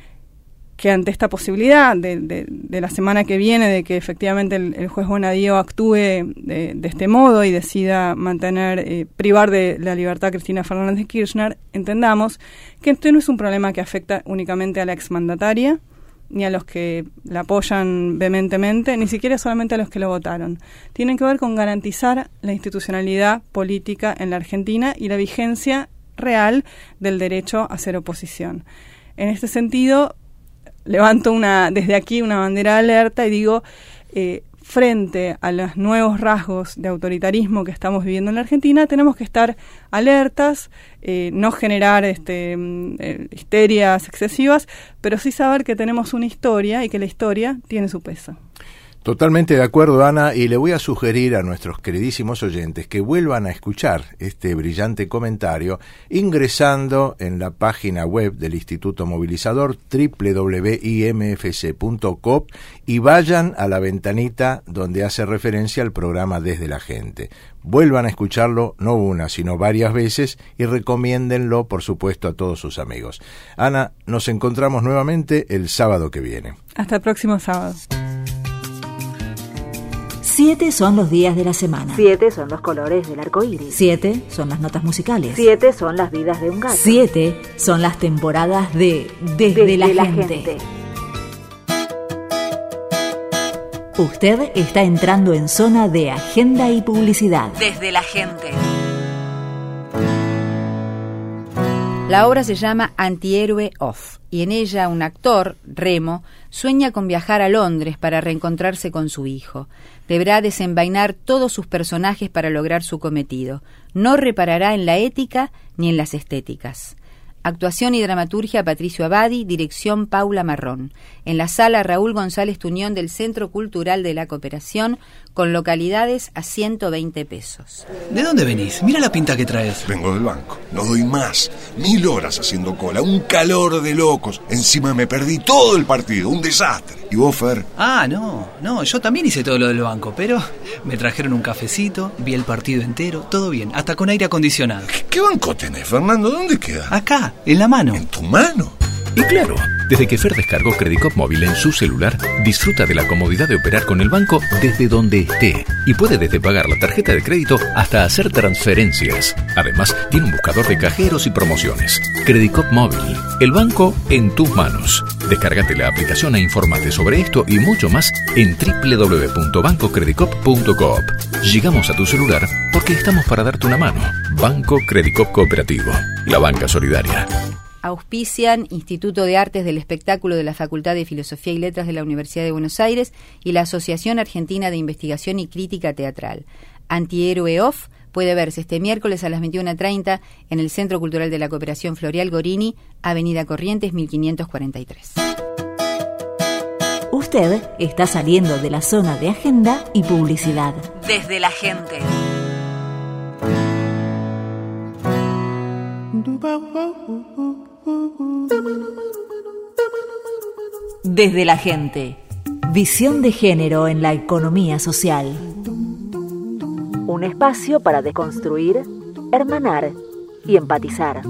Speaker 11: que ante esta posibilidad de, de, de la semana que viene de que efectivamente el, el juez Bonadío actúe de, de este modo y decida mantener, eh, privar de la libertad a Cristina Fernández de Kirchner, entendamos que esto no es un problema que afecta únicamente a la exmandataria, ni a los que la apoyan vehementemente, ni siquiera solamente a los que lo votaron. Tienen que ver con garantizar la institucionalidad política en la Argentina y la vigencia real del derecho a hacer oposición. En este sentido, levanto una desde aquí una bandera de alerta y digo, eh, frente a los nuevos rasgos de autoritarismo que estamos viviendo en la Argentina, tenemos que estar alertas, eh, no generar este, eh, histerias excesivas, pero sí saber que tenemos una historia y que la historia tiene su peso.
Speaker 3: Totalmente de acuerdo, Ana, y le voy a sugerir a nuestros queridísimos oyentes que vuelvan a escuchar este brillante comentario ingresando en la página web del Instituto Movilizador doble u doble u doble u punto i m f c punto com y vayan a la ventanita donde hace referencia al programa Desde la Gente. Vuelvan a escucharlo no una, sino varias veces y recomiéndenlo, por supuesto, a todos sus amigos. Ana, nos encontramos nuevamente el sábado que viene.
Speaker 11: Hasta el próximo sábado.
Speaker 1: Siete son los días de la semana.
Speaker 12: Siete son los colores del arco iris.
Speaker 1: Siete son las notas musicales.
Speaker 12: Siete son las vidas de un gato.
Speaker 1: Siete son las temporadas de Desde, Desde la, la gente. gente. Usted está entrando en zona de agenda y publicidad.
Speaker 12: Desde la gente.
Speaker 2: La obra se llama Antihéroe Off y en ella un actor, Remo, sueña con viajar a Londres para reencontrarse con su hijo. Deberá desenvainar todos sus personajes para lograr su cometido. No reparará en la ética ni en las estéticas. Actuación y dramaturgia Patricio Abadi, dirección Paula Marrón. En la sala Raúl González Tuñón del Centro Cultural de la Cooperación, con localidades a ciento veinte pesos.
Speaker 13: ¿De dónde venís? Mira la pinta que traes.
Speaker 5: Vengo del banco. No doy más. Mil horas haciendo cola. Un calor de locos. Encima me perdí todo el partido. Un desastre. ¿Y vos, Fer?
Speaker 13: Ah, no. No, yo también hice todo lo del banco, pero me trajeron un cafecito, vi el partido entero, todo bien, hasta con aire acondicionado.
Speaker 5: ¿Qué, qué banco tenés, Fernando? ¿Dónde queda?
Speaker 13: Acá, en la mano.
Speaker 5: ¿En tu mano?
Speaker 7: Y claro, desde que Fer descargó Credicop Móvil en su celular, disfruta de la comodidad de operar con el banco desde donde esté y puede desde pagar la tarjeta de crédito hasta hacer transferencias. Además, tiene un buscador de cajeros y promociones. Credicop Móvil, el banco en tus manos. Descárgate la aplicación e infórmate sobre esto y mucho más en doble u doble u doble u punto banco credicop punto coop. Llegamos a tu celular porque estamos para darte una mano. Banco Credicop Cooperativo, la banca solidaria.
Speaker 2: Auspician Instituto de Artes del Espectáculo de la Facultad de Filosofía y Letras de la Universidad de Buenos Aires y la Asociación Argentina de Investigación y Crítica Teatral. Antihéroe Off puede verse este miércoles a las veintiuna treinta en el Centro Cultural de la Cooperación Floreal Gorini, Avenida Corrientes mil quinientos cuarenta y tres.
Speaker 1: Usted está saliendo de la zona de agenda y publicidad.
Speaker 12: Desde la gente.
Speaker 1: Desde la gente. Visión de género en la economía social.
Speaker 12: Un espacio para deconstruir, hermanar y empatizar.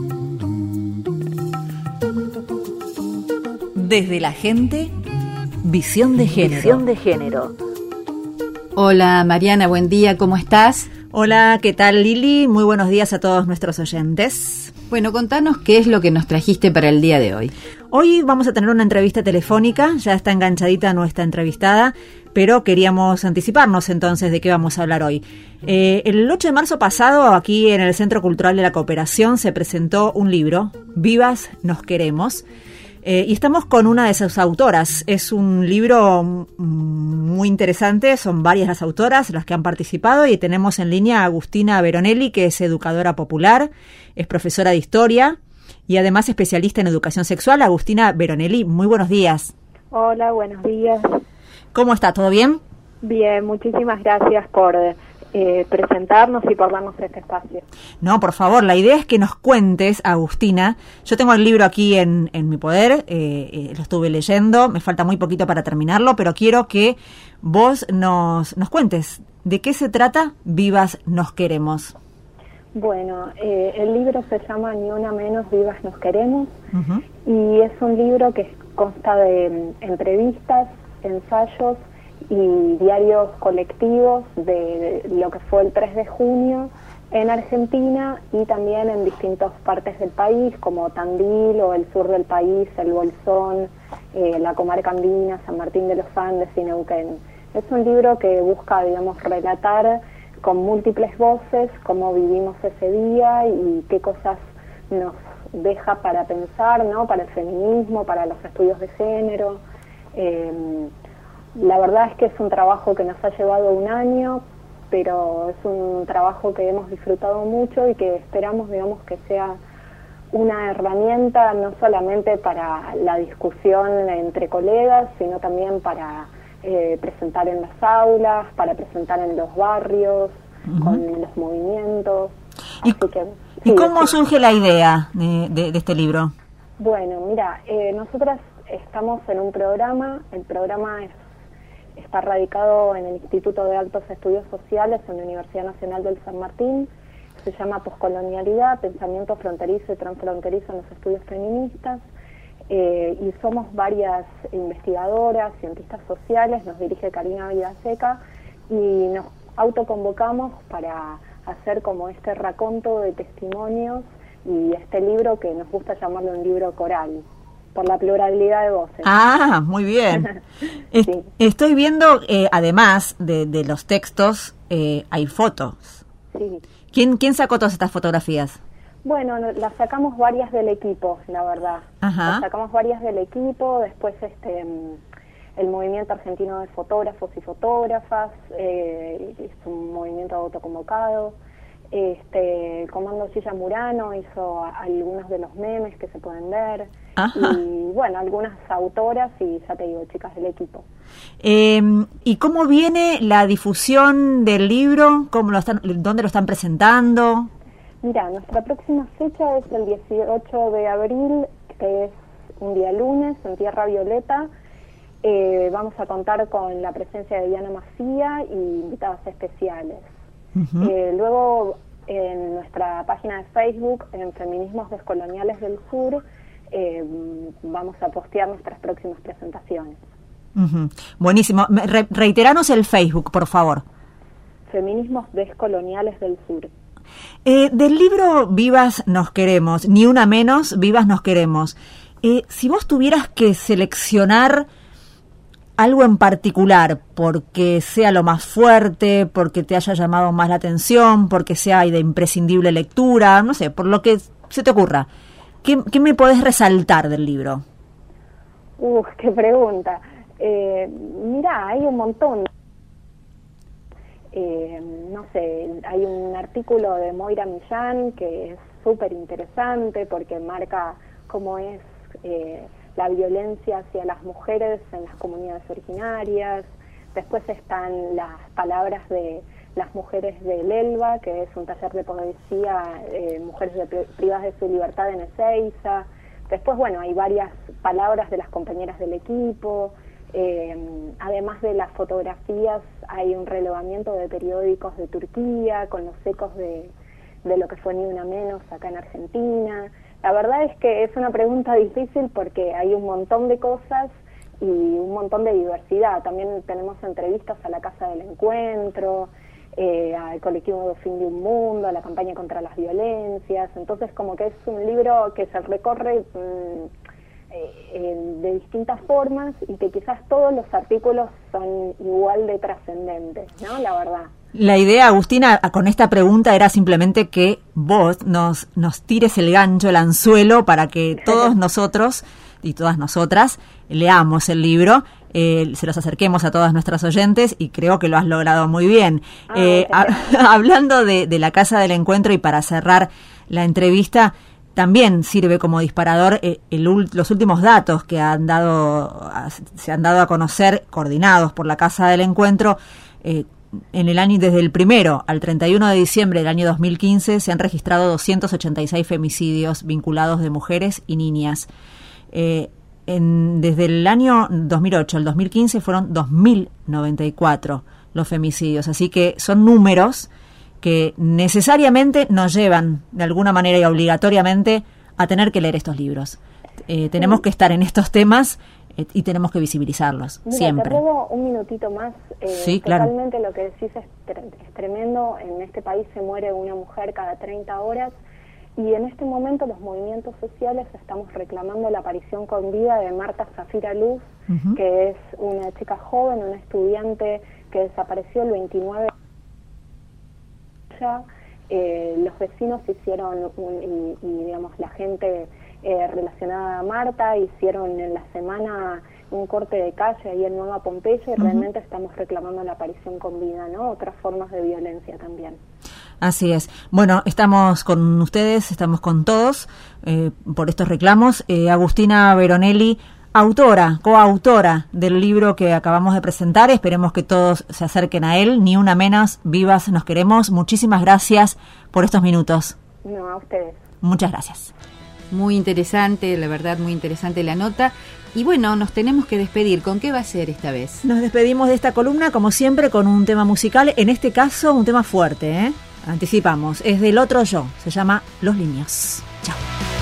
Speaker 1: Desde la gente, visión de género.
Speaker 12: Visión de género.
Speaker 2: Hola Mariana, buen día, ¿cómo estás?
Speaker 14: Hola, ¿qué tal Lili? Muy buenos días a todos nuestros oyentes.
Speaker 2: Bueno, contanos qué es lo que nos trajiste para el día de hoy.
Speaker 14: Hoy vamos a tener una entrevista telefónica, ya está enganchadita nuestra entrevistada, pero queríamos anticiparnos entonces de qué vamos a hablar hoy. Eh, el ocho de marzo pasado, aquí en el Centro Cultural de la Cooperación, se presentó un libro, Vivas nos queremos, eh, y estamos con una de sus autoras. Es un libro muy interesante, son varias las autoras las que han participado y tenemos en línea a Agustina Veronelli, que es educadora popular, es profesora de historia y además especialista en educación sexual. Agustina Veronelli, muy buenos días.
Speaker 4: Hola, buenos días.
Speaker 14: ¿Cómo está? ¿Todo bien?
Speaker 4: Bien, muchísimas gracias por eh, presentarnos y por darnos este espacio.
Speaker 14: No, por favor, la idea es que nos cuentes, Agustina. Yo tengo el libro aquí en, en mi poder, eh, eh, lo estuve leyendo, me falta muy poquito para terminarlo, pero quiero que vos nos, nos cuentes de qué se trata Vivas nos queremos.
Speaker 4: Bueno, eh, el libro se llama Ni una menos, Vivas nos queremos, uh-huh. y es un libro que consta de um, entrevistas, ensayos y diarios colectivos de, de lo que fue el tres de junio en Argentina y también en distintas partes del país, como Tandil o el sur del país, el Bolsón, eh, la comarca andina, San Martín de los Andes y Neuquén. Es un libro que busca, digamos, relatar con múltiples voces cómo vivimos ese día y qué cosas
Speaker 15: nos deja para pensar, ¿no? Para el feminismo, para los estudios de género. Eh, la verdad es que es un trabajo que nos ha llevado un año, pero es un trabajo que hemos disfrutado mucho y que esperamos, digamos, que sea una herramienta no solamente para la discusión entre colegas, sino también para eh, presentar en las aulas, para presentar en los barrios, uh-huh. con los movimientos.
Speaker 14: ¿Y,
Speaker 15: Así que,
Speaker 14: ¿y
Speaker 15: sí,
Speaker 14: cómo
Speaker 15: sí.
Speaker 14: surge la idea de, de, de este libro?
Speaker 15: Bueno, mira, eh, nosotras estamos en un programa, el programa es, está radicado en el Instituto de Altos Estudios Sociales en la Universidad Nacional del San Martín, se llama Poscolonialidad, Pensamiento Fronterizo y Transfronterizo en los Estudios Feministas, eh, y somos varias investigadoras, cientistas sociales, nos dirige Karina Vidaseca, y nos autoconvocamos para hacer como este raconto de testimonios y este libro que nos gusta llamarlo un libro coral, por la pluralidad de voces.
Speaker 14: Ah, muy bien. Est- sí. Estoy viendo, eh, además de, de los textos, eh, hay fotos.
Speaker 15: Sí.
Speaker 14: ¿Quién, ¿Quién sacó todas estas fotografías?
Speaker 15: Bueno, no, las sacamos varias del equipo, la verdad.
Speaker 14: Ajá.
Speaker 15: Las sacamos varias del equipo, después este... el Movimiento Argentino de Fotógrafos y Fotógrafas, eh, es un movimiento autoconvocado, este, el Comando Chilla Murano hizo a, algunos de los memes que se pueden ver, Ajá. y bueno, algunas autoras y ya te digo, chicas del equipo.
Speaker 14: Eh, ¿Y cómo viene la difusión del libro? ¿Cómo lo están, ¿Dónde lo están presentando?
Speaker 15: Mira, nuestra próxima fecha es el dieciocho de abril, que es un día lunes, en Tierra Violeta. Eh, vamos a contar con la presencia de Diana Macía y invitadas especiales. Uh-huh. Eh, luego, en nuestra página de Facebook, en Feminismos Descoloniales del Sur, eh, vamos a postear nuestras próximas presentaciones.
Speaker 14: Uh-huh. Buenísimo. Re- reiteranos el Facebook, por favor.
Speaker 15: Feminismos Descoloniales del Sur.
Speaker 14: Eh, del libro Vivas nos queremos, ni una menos, Vivas nos queremos. Eh, si vos tuvieras que seleccionar algo en particular, porque sea lo más fuerte, porque te haya llamado más la atención, porque sea de imprescindible lectura, no sé, por lo que se te ocurra, ¿qué, qué me podés resaltar del libro?
Speaker 15: Uf, qué pregunta. Eh, mira, hay un montón. Eh, no sé, hay un artículo de Moira Millán que es súper interesante porque marca cómo es eh, la violencia hacia las mujeres en las comunidades originarias. Después están las palabras de las mujeres del Elba, que es un taller de poesía, eh, mujeres de, privadas de su libertad en Ezeiza. Después, bueno, hay varias palabras de las compañeras del equipo. Eh, además de las fotografías, hay un relevamiento de periódicos de Turquía con los ecos de, de lo que fue Ni Una Menos acá en Argentina. La verdad es que es una pregunta difícil porque hay un montón de cosas y un montón de diversidad. También tenemos entrevistas a la Casa del Encuentro, eh, al colectivo Fin de un Mundo, a la campaña contra las violencias. Entonces, como que es un libro que se recorre mmm, eh, de distintas formas y que quizás todos los artículos son igual de trascendentes, ¿no? La verdad.
Speaker 14: La idea, Agustina, con esta pregunta era simplemente que vos nos, nos tires el gancho, el anzuelo, para que todos nosotros y todas nosotras leamos el libro, eh, se los acerquemos a todas nuestras oyentes y creo que lo has logrado muy bien. Ah, eh, a, hablando de, de la Casa del Encuentro y para cerrar la entrevista, también sirve como disparador el, el, los últimos datos que han dado, se han dado a conocer, coordinados por la Casa del Encuentro. Eh, en el año, desde el primero al treinta y uno de diciembre del año dos mil quince, se han registrado doscientos ochenta y seis femicidios vinculados de mujeres y niñas. Eh, en, desde el año dos mil ocho al dos mil quince fueron dos mil noventa y cuatro los femicidios, así que son números que necesariamente nos llevan de alguna manera y obligatoriamente a tener que leer estos libros. Eh, tenemos que estar en estos temas eh, y tenemos que visibilizarlos.
Speaker 15: Mira,
Speaker 14: siempre.
Speaker 15: Te robo un minutito más. Eh,
Speaker 14: sí, claro.
Speaker 15: Totalmente lo que decís es, tre- es tremendo. En este país se muere una mujer cada treinta horas y en este momento los movimientos sociales estamos reclamando la aparición con vida de Marta Zafira Luz, uh-huh. que es una chica joven, una estudiante que desapareció el veintinueve eh, los vecinos hicieron, un, y, y digamos la gente eh, relacionada a Marta, hicieron en la semana un corte de calle ahí en Nueva Pompeya y uh-huh. realmente estamos reclamando la aparición con vida, ¿no? Otras formas de violencia también.
Speaker 14: Así es. Bueno, estamos con ustedes, estamos con todos eh, por estos reclamos. Eh, Agustina Veronelli, autora, coautora del libro que acabamos de presentar. Esperemos que todos se acerquen a él. Ni una menos, vivas nos queremos. Muchísimas gracias por estos minutos.
Speaker 15: No, a ustedes.
Speaker 14: Muchas gracias.
Speaker 2: Muy interesante, la verdad, muy interesante la nota. Y bueno, nos tenemos que despedir. ¿Con qué va a ser esta vez?
Speaker 14: Nos despedimos de esta columna, como siempre, con un tema musical. En este caso, un tema fuerte, ¿eh? Anticipamos. Es del otro yo. Se llama Los Niños. Chao.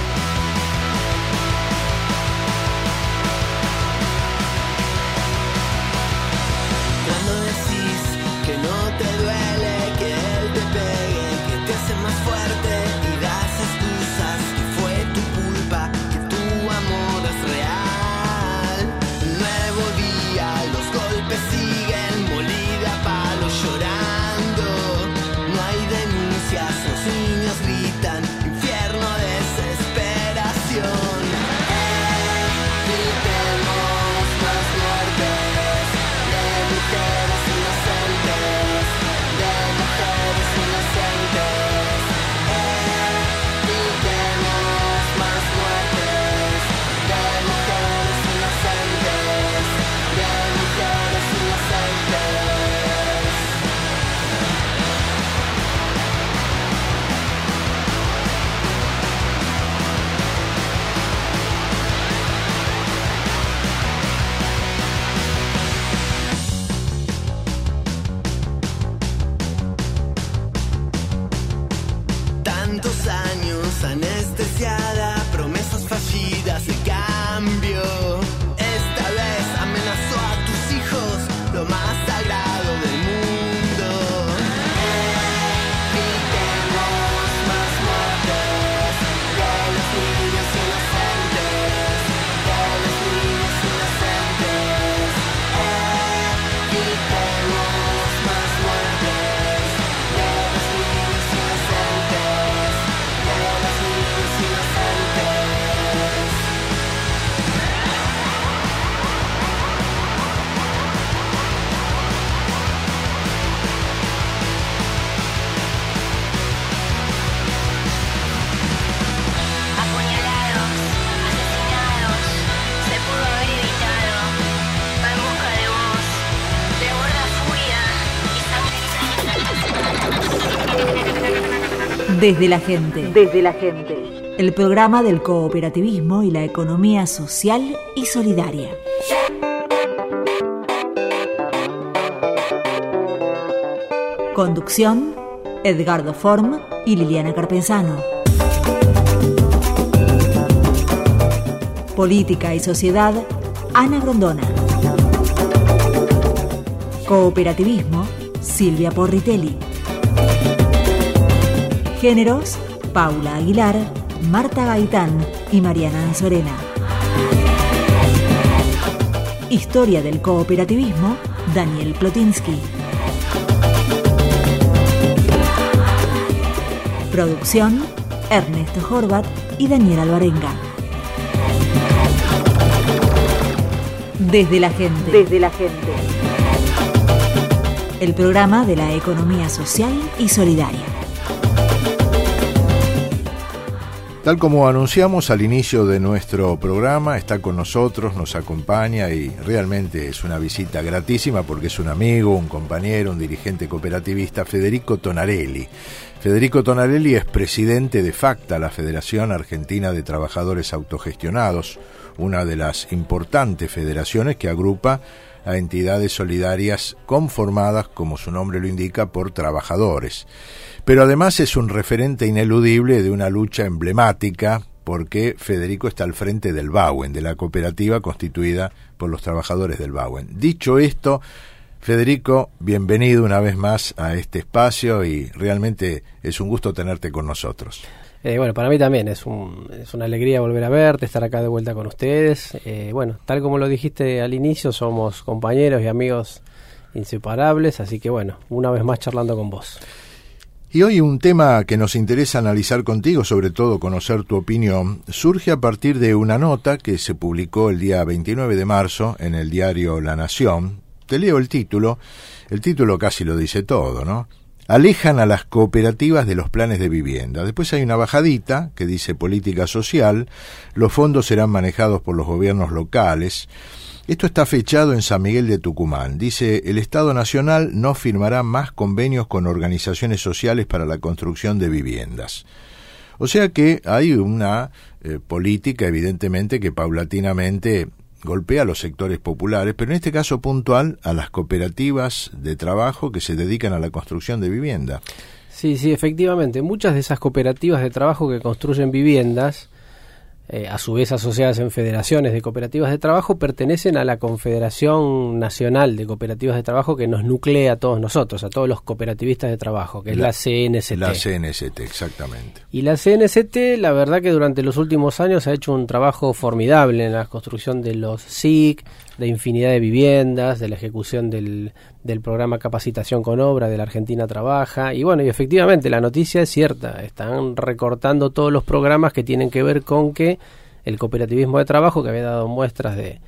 Speaker 16: Cuando decís que no te duele, que él te pegue, que te hace más fuerte y das excusas, que fue tu culpa, que tu amor es real. Nuevo día, los golpes siguen, molida a palo llorando. No hay denuncias, los niños gritan, infierno, desesperación. Gritemos más muertes de mujeres inocentes, de mujeres inocentes. Gritemos más muertes de mujeres inocentes, de mujeres inocentes. Tantos años anestesiada, promesas fallidas de cambio. Esta vez amenazó a tus hijos, lo más sagrado del mundo. Gritemos más muertes de los niños inocentes, de los niños inocentes. Gritemos más muertes de los niños inocentes, de los niños inocentes.
Speaker 17: Apuñalados, asesinados, se pudo haber evitado. Va en busca de vos, de gorda furia y
Speaker 1: Desde la gente. Desde la gente. El programa del cooperativismo y la economía social y solidaria. Conducción: Edgardo Form y Liliana Carpenzano. Política y sociedad: Ana Grondona. Cooperativismo: Silvia Porritelli. Géneros: Paula Aguilar, Marta Gaitán y Mariana Anzorena. Historia del cooperativismo: Daniel Plotinsky. Producción: Ernesto Horvat y Daniel Alvarenga. Desde la gente. Desde la gente. El programa de la economía social y solidaria.
Speaker 3: Tal como anunciamos al inicio de nuestro programa, está con nosotros, nos acompaña y realmente es una visita gratísima porque es un amigo, un compañero, un dirigente cooperativista, Federico Tonarelli. Federico Tonarelli es presidente de FACTA, la Federación Argentina de Trabajadores Autogestionados, una de las importantes federaciones que agrupa a entidades solidarias conformadas, como su nombre lo indica, por trabajadores. Pero además es un referente ineludible de una lucha emblemática, porque Federico está al frente del BAUEN, de la cooperativa constituida por los trabajadores del BAUEN. Dicho esto, Federico, bienvenido una vez más a este espacio y realmente es un gusto tenerte con nosotros.
Speaker 18: Eh, bueno, para mí también es, un, es una alegría volver a verte, estar acá de vuelta con ustedes. Eh, bueno, tal como lo dijiste al inicio, somos compañeros y amigos inseparables, así que bueno, una vez más charlando con vos.
Speaker 3: Y hoy un tema que nos interesa analizar contigo, sobre todo conocer tu opinión, surge a partir de una nota que se publicó el día veintinueve de marzo en el diario La Nación. Te leo el título, el título casi lo dice todo, ¿no? Alejan a las cooperativas de los planes de vivienda. Después hay una bajadita que dice política social, los fondos serán manejados por los gobiernos locales. Esto está fechado en San Miguel de Tucumán. Dice, el Estado Nacional no firmará más convenios con organizaciones sociales para la construcción de viviendas. O sea que hay una eh, política, evidentemente, que paulatinamente golpea a los sectores populares, pero en este caso puntual a las cooperativas de trabajo que se dedican a la construcción de vivienda.
Speaker 18: Sí, sí, efectivamente. Muchas de esas cooperativas de trabajo que construyen viviendas, Eh, a su vez asociadas en federaciones de cooperativas de trabajo, pertenecen a la Confederación Nacional de Cooperativas de Trabajo que nos nuclea a todos nosotros, a todos los cooperativistas de trabajo, que la, es la C N C T.
Speaker 3: La C N C T, exactamente.
Speaker 18: Y la C N C T, la verdad que durante los últimos años ha hecho un trabajo formidable en la construcción de los S I C, de infinidad de viviendas, de la ejecución del, del programa Capacitación con Obra de la Argentina Trabaja, y bueno, y efectivamente la noticia es cierta, están recortando todos los programas que tienen que ver con que el cooperativismo de trabajo, que había dado muestras de,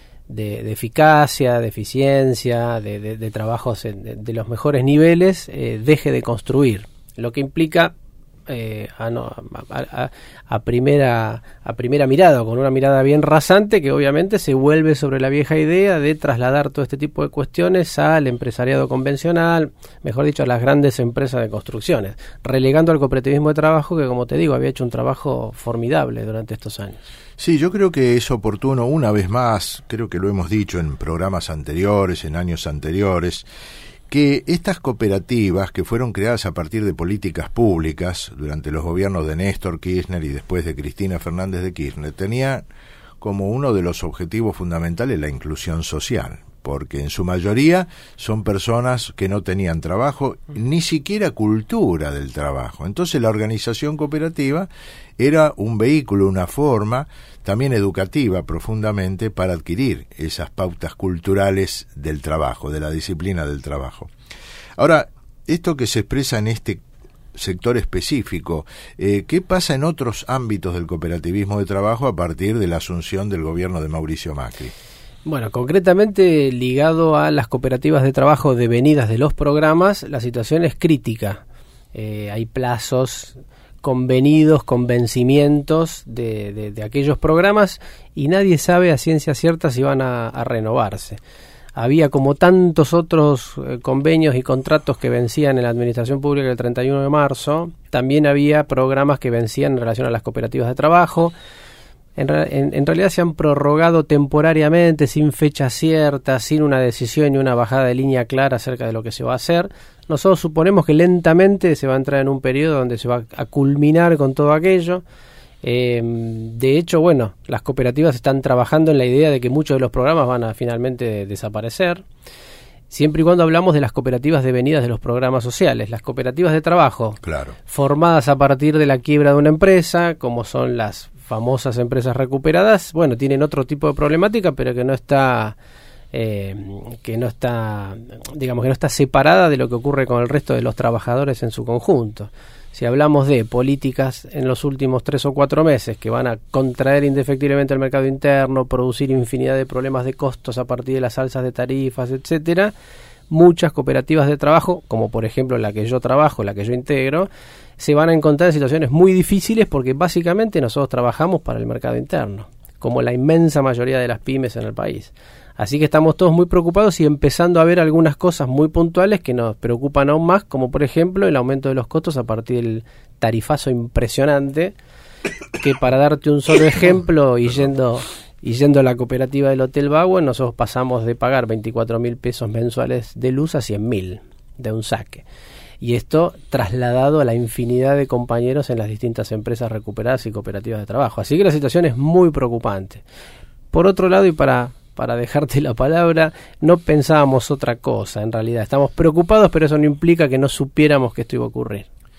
Speaker 18: de, de eficacia, de eficiencia, de, de, de trabajos en, de, de los mejores niveles, eh, deje de construir, lo que implica Eh, a, no, a, a, a primera a primera mirada, con una mirada bien rasante, que obviamente se vuelve sobre la vieja idea de trasladar todo este tipo de cuestiones al empresariado convencional, mejor dicho, a las grandes empresas de construcciones, relegando al cooperativismo de trabajo, que como te digo, había hecho un trabajo formidable durante estos años.
Speaker 3: Sí, yo creo que es oportuno, una vez más, creo que lo hemos dicho en programas anteriores, en años anteriores, que estas cooperativas, que fueron creadas a partir de políticas públicas durante los gobiernos de Néstor Kirchner y después de Cristina Fernández de Kirchner, tenían como uno de los objetivos fundamentales la inclusión social, porque en su mayoría son personas que no tenían trabajo, ni siquiera cultura del trabajo. Entonces la organización cooperativa era un vehículo, una forma también educativa profundamente para adquirir esas pautas culturales del trabajo, de la disciplina del trabajo. Ahora, esto que se expresa en este sector específico, eh, ¿qué pasa en otros ámbitos del cooperativismo de trabajo a partir de la asunción del gobierno de Mauricio Macri?
Speaker 18: Bueno, concretamente ligado a las cooperativas de trabajo devenidas de los programas, la situación es crítica. Eh, hay plazos convenidos, con vencimientos de, de, de aquellos programas, y nadie sabe a ciencia cierta si van a, a renovarse. Había, como tantos otros eh, convenios y contratos que vencían en la administración pública el treinta y uno de marzo, también había programas que vencían en relación a las cooperativas de trabajo. En, en, en realidad se han prorrogado temporariamente, sin fecha cierta, sin una decisión y una bajada de línea clara acerca de lo que se va a hacer. Nosotros suponemos que lentamente se va a entrar en un periodo donde se va a culminar con todo aquello. Eh, de hecho, bueno, las cooperativas están trabajando en la idea de que muchos de los programas van a finalmente desaparecer, siempre y cuando hablamos de las cooperativas devenidas de los programas sociales. Las cooperativas de trabajo,
Speaker 3: claro,
Speaker 18: formadas a partir de la quiebra de una empresa, como son las famosas empresas recuperadas, bueno, tienen otro tipo de problemática, pero que no está eh, que no está digamos que no está separada de lo que ocurre con el resto de los trabajadores en su conjunto. Si hablamos de políticas en los últimos tres o cuatro meses que van a contraer indefectiblemente el mercado interno, producir infinidad de problemas de costos a partir de las alzas de tarifas, etcétera, muchas cooperativas de trabajo, como por ejemplo la que yo trabajo, la que yo integro, se van a encontrar en situaciones muy difíciles, porque básicamente nosotros trabajamos para el mercado interno, como la inmensa mayoría de las pymes en el país. Así que estamos todos muy preocupados y empezando a ver algunas cosas muy puntuales que nos preocupan aún más, como por ejemplo el aumento de los costos a partir del tarifazo impresionante, que para darte un solo ejemplo, y yendo, y yendo a la cooperativa del Hotel Bagua, nosotros pasamos de pagar veinticuatro mil pesos mensuales de luz a cien mil de un saque. Y esto trasladado a la infinidad de compañeros en las distintas empresas recuperadas y cooperativas de trabajo. Así que la situación es muy preocupante. Por otro lado, y para... para dejarte la palabra, no pensábamos otra cosa en realidad. Estamos preocupados, pero eso no implica que no supiéramos que esto iba a ocurrir.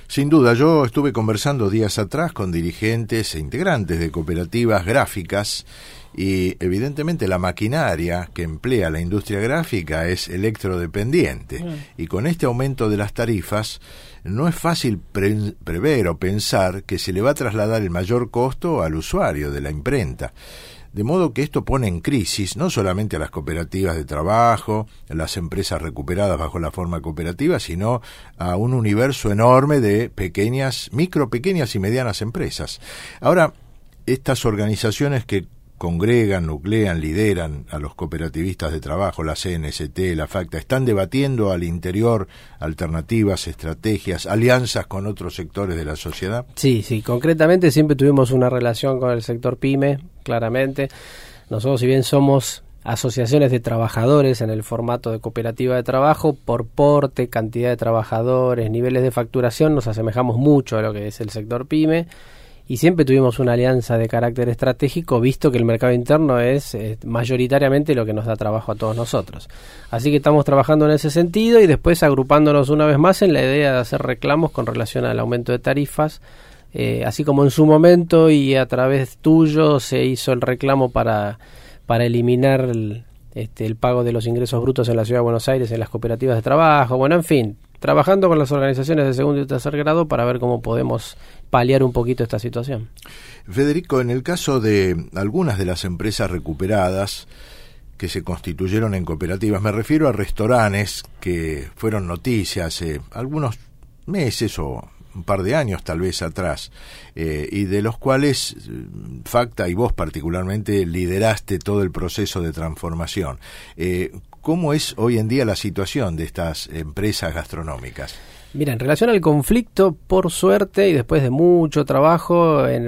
Speaker 3: Sin duda, yo estuve conversando días atrás con dirigentes e integrantes de cooperativas gráficas y evidentemente la maquinaria que emplea la industria gráfica es electrodependiente mm. y con este aumento de las tarifas no es fácil pre- prever o pensar que se le va a trasladar el mayor costo al usuario de la imprenta. De modo que esto pone en crisis no solamente a las cooperativas de trabajo, las empresas recuperadas bajo la forma cooperativa, sino a un universo enorme de pequeñas, micro, pequeñas y medianas empresas. Ahora, estas organizaciones que congregan, nuclean, lideran a los cooperativistas de trabajo, la C N S T, la FACTA, están debatiendo al interior alternativas, estrategias, alianzas con otros sectores de la sociedad.
Speaker 18: Sí, sí, concretamente siempre tuvimos una relación con el sector PYME, claramente. Nosotros, si bien somos asociaciones de trabajadores en el formato de cooperativa de trabajo, por porte, cantidad de trabajadores, niveles de facturación, nos asemejamos mucho a lo que es el sector PYME. Y siempre tuvimos una alianza de carácter estratégico, visto que el mercado interno es eh, mayoritariamente lo que nos da trabajo a todos nosotros. Así que estamos trabajando en ese sentido y después agrupándonos una vez más en la idea de hacer reclamos con relación al aumento de tarifas, eh, así como en su momento y a través tuyo se hizo el reclamo para, para eliminar el, este, el pago de los ingresos brutos en la Ciudad de Buenos Aires en las cooperativas de trabajo, bueno, en fin, trabajando con las organizaciones de segundo y tercer grado para ver cómo podemos paliar un poquito esta situación.
Speaker 3: Federico, en el caso de algunas de las empresas recuperadas que se constituyeron en cooperativas, me refiero a restaurantes que fueron noticia hace algunos meses o un par de años tal vez atrás, eh, y de los cuales FACTA y vos particularmente lideraste todo el proceso de transformación. Eh, ¿Cómo es hoy en día la situación de estas empresas gastronómicas?
Speaker 18: Mira, en relación al conflicto, por suerte y después de mucho trabajo, en,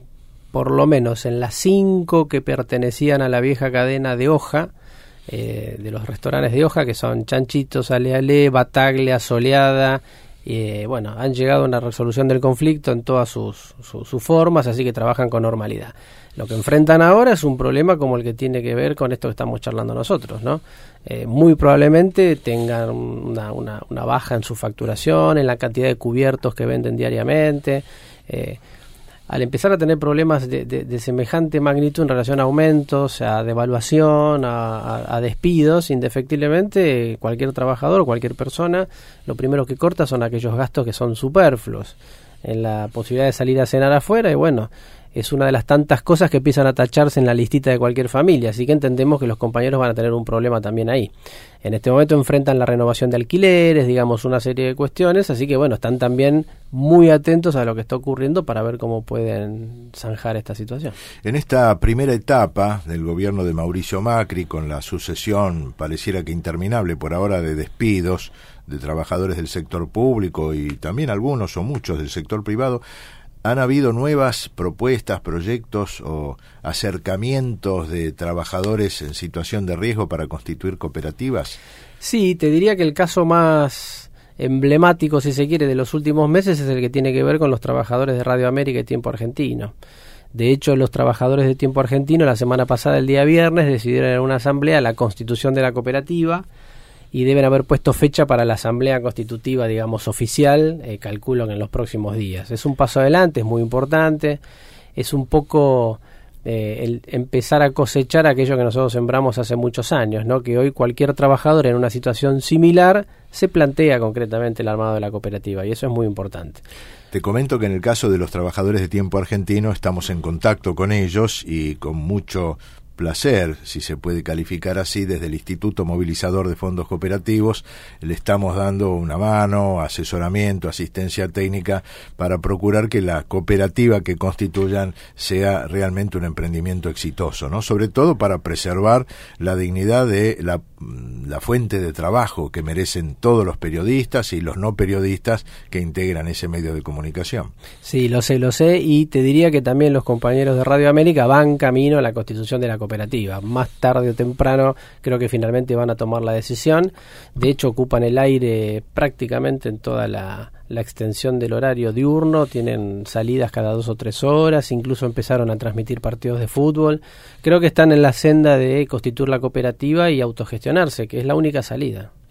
Speaker 18: por lo menos en las cinco que pertenecían a la vieja cadena de Hoja, eh, de los restaurantes de Hoja, que son Chanchitos, Ale Ale, Bataglia, Soleada, eh, bueno, han llegado a una resolución del conflicto en todas sus, sus, sus formas, así que trabajan con normalidad. Lo que enfrentan ahora es un problema como el que tiene que ver con esto que estamos charlando nosotros, ¿no? Eh, muy probablemente tengan una, una, una baja en su facturación, en la cantidad de cubiertos que venden diariamente. Eh, al empezar a tener problemas de, de, de semejante magnitud en relación a aumentos, a devaluación, a, a, a despidos, indefectiblemente cualquier trabajador o cualquier persona, lo primero que corta son aquellos gastos que son superfluos, en la posibilidad de salir a cenar afuera, y bueno, es una de las tantas cosas que empiezan a tacharse en la listita de cualquier familia, así que entendemos que los compañeros van a tener un problema también ahí. En este momento enfrentan la renovación de alquileres, digamos, una serie de cuestiones, así que bueno, están también muy atentos a lo que está ocurriendo para ver cómo pueden zanjar esta situación.
Speaker 3: En esta primera etapa del gobierno de Mauricio Macri, con la sucesión pareciera que interminable por ahora de despidos de trabajadores del sector público y también algunos o muchos del sector privado, ¿han habido nuevas propuestas, proyectos o acercamientos de trabajadores en situación de riesgo para constituir cooperativas?
Speaker 18: Sí, te diría que el caso más emblemático, si se quiere, de los últimos meses es el que tiene que ver con los trabajadores de Radio América y Tiempo Argentino. De hecho, los trabajadores de Tiempo Argentino la semana pasada, el día viernes, decidieron en una asamblea la constitución de la cooperativa y deben haber puesto fecha para la asamblea constitutiva, digamos, oficial, eh, calculo que en los próximos días. Es un paso adelante, es muy importante, es un poco eh, el empezar a cosechar aquello que nosotros sembramos hace muchos años, ¿no? Que hoy cualquier trabajador en una situación similar se plantea concretamente el armado de la cooperativa, y eso es muy importante.
Speaker 3: Te comento que en el caso de los trabajadores de Tiempo Argentino estamos en contacto con ellos y con mucho placer, si se puede calificar así, desde el Instituto Movilizador de Fondos Cooperativos le estamos dando una mano, asesoramiento, asistencia técnica para procurar que la cooperativa que constituyan sea realmente un emprendimiento exitoso, ¿no? Sobre todo para preservar la dignidad de la, la fuente de trabajo que merecen todos los periodistas y los no periodistas que integran ese medio de comunicación.
Speaker 18: Sí, lo sé, lo sé, y te diría que también los compañeros de Radio América van camino a la constitución de la cooperativa. Más tarde o temprano creo que finalmente van a tomar la decisión. De hecho, ocupan el aire prácticamente en toda la, la extensión del horario diurno, tienen salidas cada dos o tres horas, incluso empezaron a transmitir partidos de fútbol. Creo que están en la senda de constituir la cooperativa y autogestionarse, que es la única salida.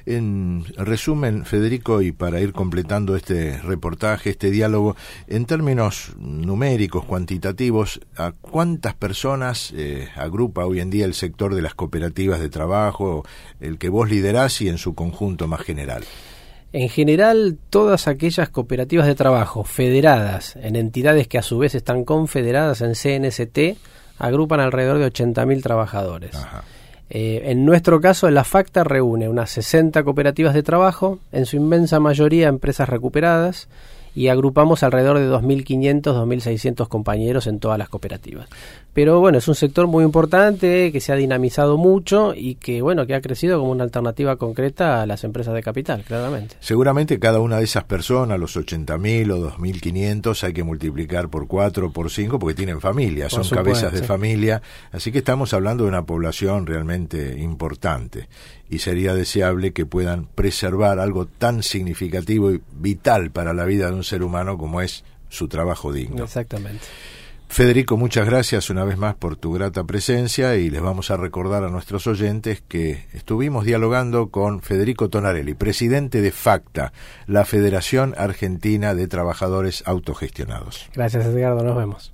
Speaker 3: En resumen, Federico, y para ir completando este reportaje, este diálogo, en términos numéricos, cuantitativos, ¿a cuántas personas eh, agrupa hoy en día el sector de las cooperativas de trabajo, el que vos liderás, y en su conjunto más general?
Speaker 18: En general, todas aquellas cooperativas de trabajo federadas en entidades que a su vez están confederadas en C N S T agrupan alrededor de ochenta mil trabajadores. Ajá. Eh, en nuestro caso, la FACTA reúne unas sesenta cooperativas de trabajo, en su inmensa mayoría empresas recuperadas, y agrupamos alrededor de dos mil quinientos, dos mil seiscientos compañeros en todas las cooperativas. Pero bueno, es un sector muy importante, que se ha dinamizado mucho y que bueno, que ha crecido como una alternativa concreta a las empresas de capital, claramente.
Speaker 3: Seguramente cada una de esas personas, los ochenta mil o dos mil quinientos, hay que multiplicar por cuatro o por cinco porque tienen familia, son supuesto, cabezas de sí. familia, así que estamos hablando de una población realmente importante. Y sería deseable que puedan preservar algo tan significativo y vital para la vida de un ser humano como es su trabajo digno.
Speaker 18: Exactamente.
Speaker 3: Federico, muchas gracias una vez más por tu grata presencia, y les vamos a recordar a nuestros oyentes que estuvimos dialogando con Federico Tonarelli, presidente de FACTA, la Federación Argentina de Trabajadores Autogestionados.
Speaker 18: Gracias, Edgardo, nos vemos.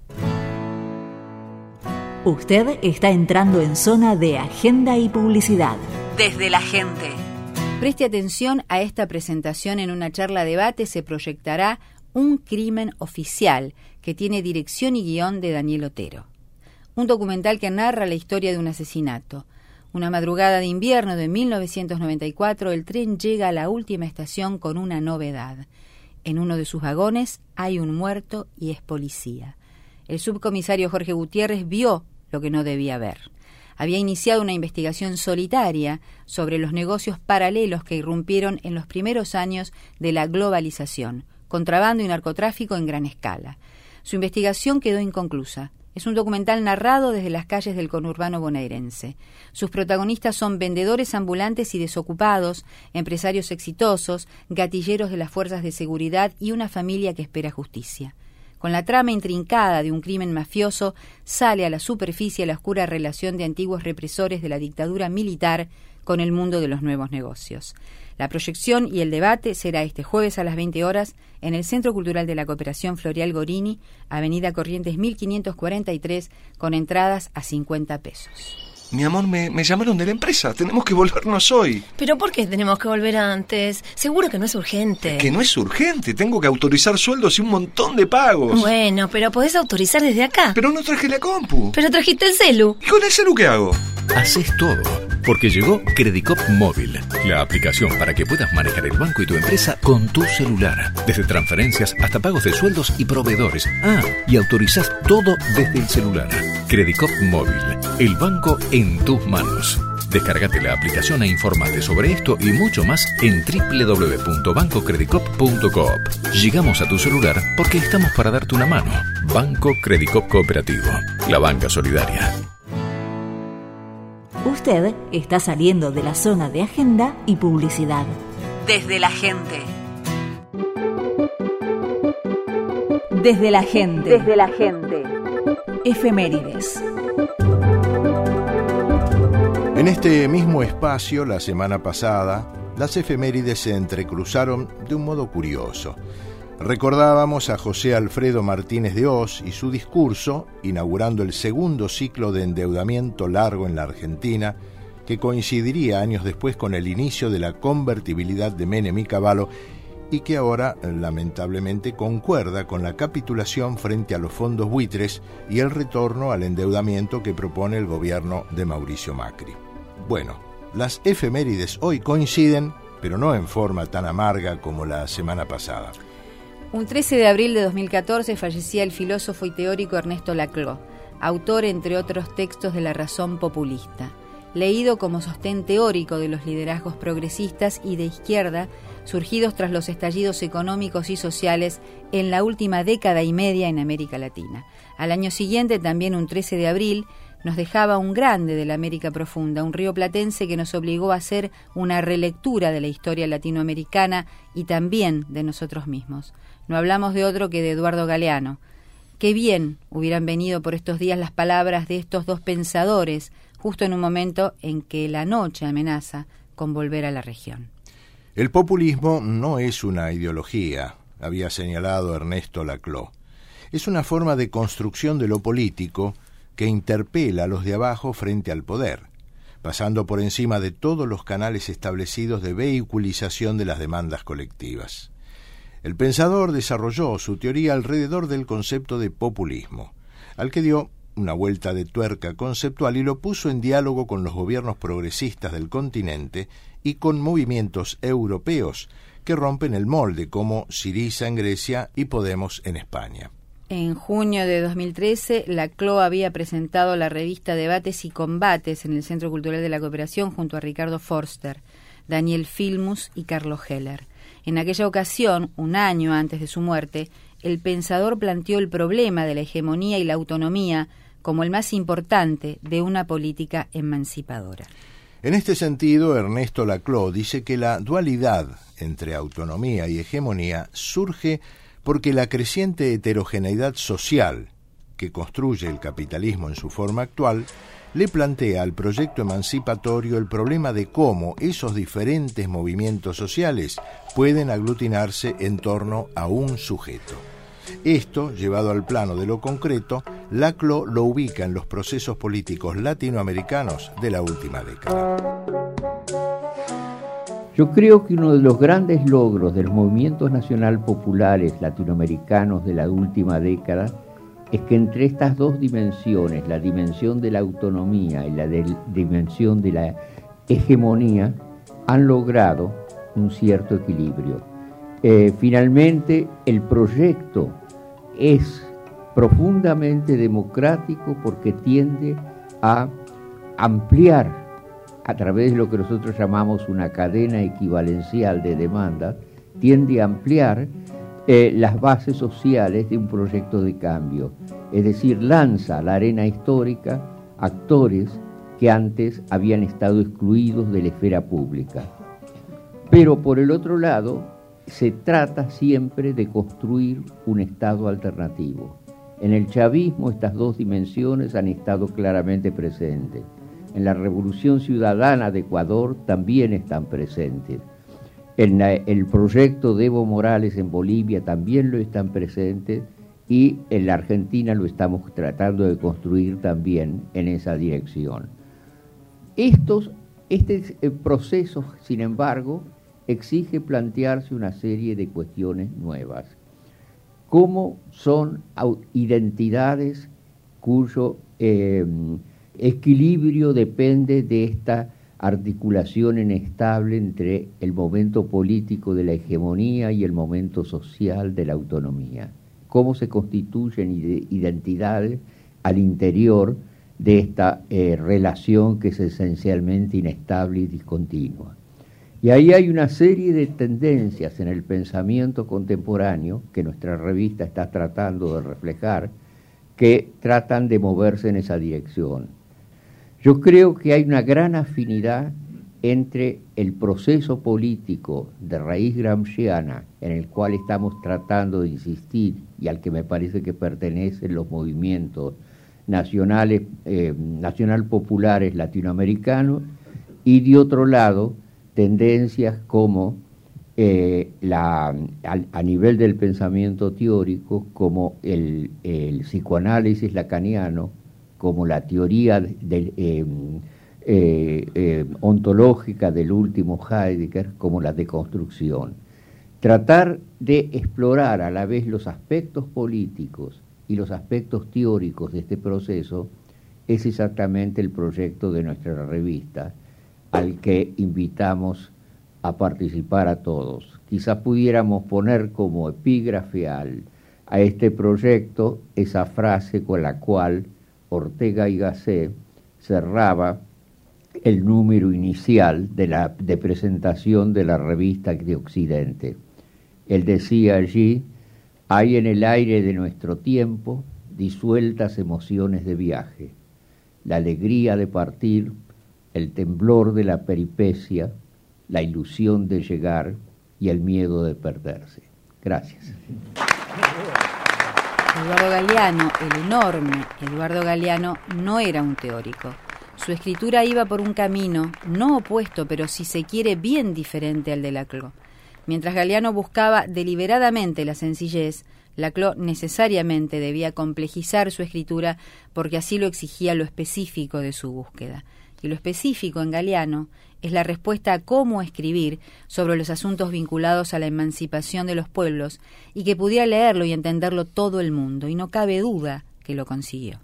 Speaker 1: Usted está entrando en zona de agenda y publicidad.
Speaker 12: Desde la gente.
Speaker 2: Preste atención a esta presentación. En una charla debate se proyectará Un crimen oficial, que tiene dirección y guión de Daniel Otero. Un documental que narra la historia de un asesinato. Una madrugada de invierno de mil novecientos noventa y cuatro, el tren llega a la última estación con una novedad. En uno de sus vagones hay un muerto y es policía. El subcomisario Jorge Gutiérrez vio lo que no debía ver. Había iniciado una investigación solitaria sobre los negocios paralelos que irrumpieron en los primeros años de la globalización, contrabando y narcotráfico en gran escala. Su investigación quedó inconclusa. Es un documental narrado desde las calles del conurbano bonaerense. Sus protagonistas son vendedores ambulantes y desocupados, empresarios exitosos, gatilleros de las fuerzas de seguridad y una familia que espera justicia. Con la trama intrincada de un crimen mafioso, sale a la superficie la oscura relación de antiguos represores de la dictadura militar con el mundo de los nuevos negocios. La proyección y el debate será este jueves a las veinte horas en el Centro Cultural de la Cooperación Floreal Gorini, Avenida Corrientes mil quinientos cuarenta y tres, con entradas a cincuenta pesos.
Speaker 5: Mi amor, me, me llamaron de la empresa. Tenemos que volvernos hoy.
Speaker 6: ¿Pero por qué tenemos que volver antes? Seguro que no es urgente.
Speaker 5: Es que no es urgente. Tengo que autorizar sueldos y un montón de pagos.
Speaker 6: Bueno, pero podés autorizar desde acá.
Speaker 5: Pero no traje la compu.
Speaker 6: Pero trajiste el celu.
Speaker 5: ¿Y con el celu qué hago?
Speaker 7: Haces todo, porque llegó Credicop Móvil, la aplicación para que puedas manejar el banco y tu empresa con tu celular. Desde transferencias hasta pagos de sueldos y proveedores. Ah, y autorizás todo desde el celular. Credicop Móvil, el banco en tus manos. Descárgate la aplicación e informate sobre esto y mucho más en doble u doble u doble u punto banco credicop punto coop. Llegamos a tu celular porque estamos para darte una mano. Banco Credicop Cooperativo, la banca solidaria.
Speaker 1: Usted está saliendo de la zona de agenda y publicidad.
Speaker 12: Desde la gente.
Speaker 1: Desde la gente.
Speaker 12: Desde la gente.
Speaker 1: Efemérides.
Speaker 3: En este mismo espacio, la semana pasada, las efemérides se entrecruzaron de un modo curioso. Recordábamos a José Alfredo Martínez de Hoz y su discurso, inaugurando el segundo ciclo de endeudamiento largo en la Argentina, que coincidiría años después con el inicio de la convertibilidad de Menem y Cavallo, y que ahora, lamentablemente, concuerda con la capitulación frente a los fondos buitres y el retorno al endeudamiento que propone el gobierno de Mauricio Macri. Bueno, las efemérides hoy coinciden, pero no en forma tan amarga como la semana pasada.
Speaker 2: Un trece de abril de dos mil catorce fallecía el filósofo y teórico Ernesto Laclau, autor, entre otros textos, de La razón populista. Leído como sostén teórico de los liderazgos progresistas y de izquierda surgidos tras los estallidos económicos y sociales en la última década y media en América Latina. Al año siguiente, también un trece de abril, nos dejaba un grande de la América profunda, un rioplatense que nos obligó a hacer una relectura de la historia latinoamericana y también de nosotros mismos. No hablamos de otro que de Eduardo Galeano. Qué bien hubieran venido por estos días las palabras de estos dos pensadores, justo en un momento en que la noche amenaza con volver a la región.
Speaker 3: El populismo no es una ideología, había señalado Ernesto Laclau. Es una forma de construcción de lo político que interpela a los de abajo frente al poder, pasando por encima de todos los canales establecidos de vehiculización de las demandas colectivas. El pensador desarrolló su teoría alrededor del concepto de populismo, al que dio una vuelta de tuerca conceptual y lo puso en diálogo con los gobiernos progresistas del continente y con movimientos europeos que rompen el molde, como Syriza en Grecia y Podemos en España.
Speaker 2: En junio de dos mil trece, Laclau había presentado la revista Debates y Combates en el Centro Cultural de la Cooperación junto a Ricardo Forster, Daniel Filmus y Carlos Heller. En aquella ocasión, un año antes de su muerte, el pensador planteó el problema de la hegemonía y la autonomía como el más importante de una política emancipadora.
Speaker 3: En este sentido, Ernesto Laclau dice que la dualidad entre autonomía y hegemonía surge porque la creciente heterogeneidad social que construye el capitalismo en su forma actual le plantea al proyecto emancipatorio el problema de cómo esos diferentes movimientos sociales pueden aglutinarse en torno a un sujeto. Esto, llevado al plano de lo concreto, Laclau lo ubica en los procesos políticos latinoamericanos de la última década.
Speaker 19: Yo creo que uno de los grandes logros de los movimientos nacional populares latinoamericanos de la última década es que entre estas dos dimensiones, la dimensión de la autonomía y la de, dimensión de la hegemonía, han logrado un cierto equilibrio. Eh, finalmente, el proyecto es profundamente democrático porque tiende a ampliar a través de lo que nosotros llamamos una cadena equivalencial de demanda, tiende a ampliar eh, las bases sociales de un proyecto de cambio. Es decir, lanza a la arena histórica actores que antes habían estado excluidos de la esfera pública. Pero por el otro lado, se trata siempre de construir un Estado alternativo. En el chavismo estas dos dimensiones han estado claramente presentes. En la Revolución Ciudadana de Ecuador también están presentes. En la, el proyecto de Evo Morales en Bolivia también lo están presentes y en la Argentina lo estamos tratando de construir también en esa dirección. Estos, este proceso, sin embargo, exige plantearse una serie de cuestiones nuevas. ¿Cómo son identidades cuyo eh, equilibrio depende de esta articulación inestable entre el momento político de la hegemonía y el momento social de la autonomía? ¿Cómo se constituyen identidades al interior de esta eh, relación que es esencialmente inestable y discontinua? Y ahí hay una serie de tendencias en el pensamiento contemporáneo que nuestra revista está tratando de reflejar, que tratan de moverse en esa dirección. Yo creo que hay una gran afinidad entre el proceso político de raíz gramsciana, en el cual estamos tratando de insistir y al que me parece que pertenecen los movimientos nacionales, eh, nacional populares latinoamericanos, y de otro lado, tendencias como eh, la, a, a nivel del pensamiento teórico, como el, el psicoanálisis lacaniano, como la teoría de, de, eh, eh, eh, ontológica del último Heidegger, como la deconstrucción. Tratar de explorar a la vez los aspectos políticos y los aspectos teóricos de este proceso es exactamente el proyecto de nuestra revista, al que invitamos a participar a todos. Quizás pudiéramos poner como epígrafe al, a este proyecto esa frase con la cual Ortega y Gasset cerraba el número inicial de la de presentación de la revista de Occidente. Él decía allí: hay en el aire de nuestro tiempo disueltas emociones de viaje, la alegría de partir, el temblor de la peripecia, la ilusión de llegar y el miedo de perderse. Gracias.
Speaker 2: Eduardo Galeano, el enorme Eduardo Galeano, no era un teórico. Su escritura iba por un camino, no opuesto, pero si se quiere bien diferente al de Laclau. Mientras Galeano buscaba deliberadamente la sencillez, Laclau necesariamente debía complejizar su escritura porque así lo exigía lo específico de su búsqueda. Y lo específico en Galeano es la respuesta a cómo escribir sobre los asuntos vinculados a la emancipación de los pueblos y que pudiera leerlo y entenderlo todo el mundo, y no cabe duda que lo consiguió.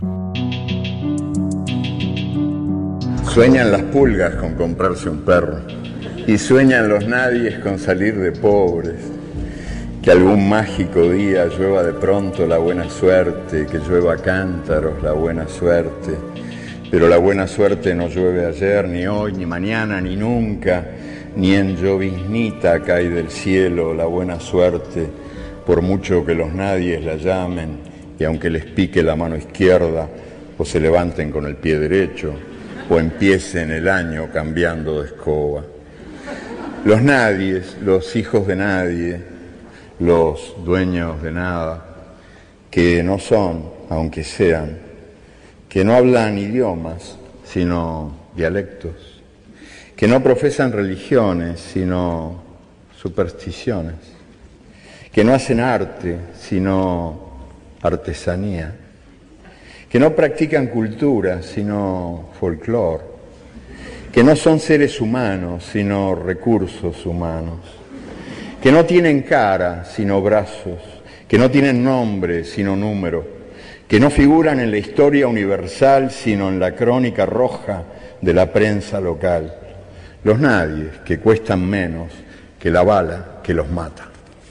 Speaker 20: Sueñan las pulgas con comprarse un perro y sueñan los nadies con salir de pobres. Que algún mágico día llueva de pronto la buena suerte, que llueva cántaros la buena suerte. Pero la buena suerte no llueve ayer, ni hoy, ni mañana, ni nunca, ni en lloviznita cae del cielo la buena suerte, por mucho que los nadies la llamen, y aunque les pique la mano izquierda, o se levanten con el pie derecho, o empiecen el año cambiando de escoba. Los nadies, los hijos de nadie, los dueños de nada, que no son, aunque sean, que no hablan idiomas, sino dialectos, que no profesan religiones, sino supersticiones, que no hacen arte, sino artesanía, que no practican cultura, sino folclore, que no son seres humanos, sino recursos humanos, que no tienen cara, sino brazos, que no tienen nombre, sino número, que no figuran en la historia universal, sino en la crónica roja de la prensa local. Los nadies, que cuestan menos que la bala que los mata.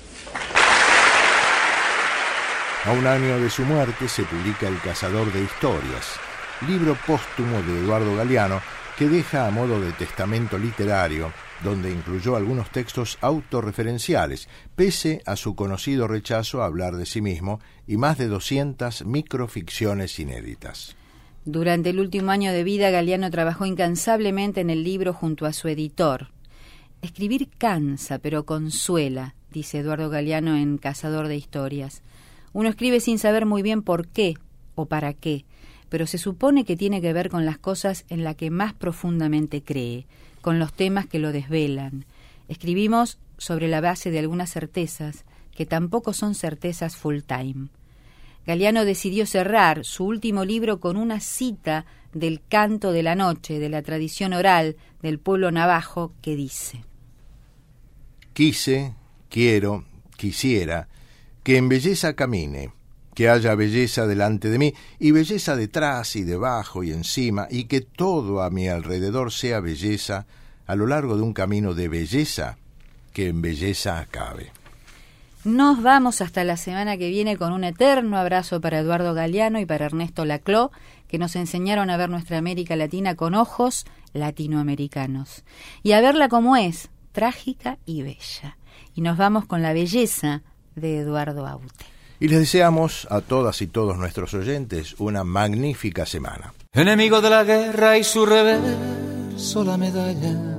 Speaker 3: A un año de su muerte se publica El cazador de historias, libro póstumo de Eduardo Galeano, que deja a modo de testamento literario, donde incluyó algunos textos autorreferenciales, pese a su conocido rechazo a hablar de sí mismo, y más de doscientas microficciones inéditas.
Speaker 2: Durante el último año de vida, Galeano trabajó incansablemente en el libro junto a su editor. Escribir cansa, pero consuela, dice Eduardo Galeano en Cazador de Historias. Uno escribe sin saber muy bien por qué o para qué, pero se supone que tiene que ver con las cosas en las que más profundamente cree, con los temas que lo desvelan. Escribimos sobre la base de algunas certezas, que tampoco son certezas full time. Galeano decidió cerrar su último libro con una cita del Canto de la Noche, de la tradición oral del pueblo navajo, que dice:
Speaker 3: Quise, quiero, quisiera, que en belleza camine, que haya belleza delante de mí, y belleza detrás y debajo y encima, y que todo a mi alrededor sea belleza, a lo largo de un camino de belleza que en belleza acabe.
Speaker 2: Nos vamos hasta la semana que viene con un eterno abrazo para Eduardo Galeano y para Ernesto Laclau, que nos enseñaron a ver nuestra América Latina con ojos latinoamericanos, y a verla como es, trágica y bella. Y nos vamos con la belleza de Eduardo Aute.
Speaker 3: Y les deseamos a todas y todos nuestros oyentes una magnífica semana.
Speaker 21: Enemigo de la guerra y su reverso la medalla,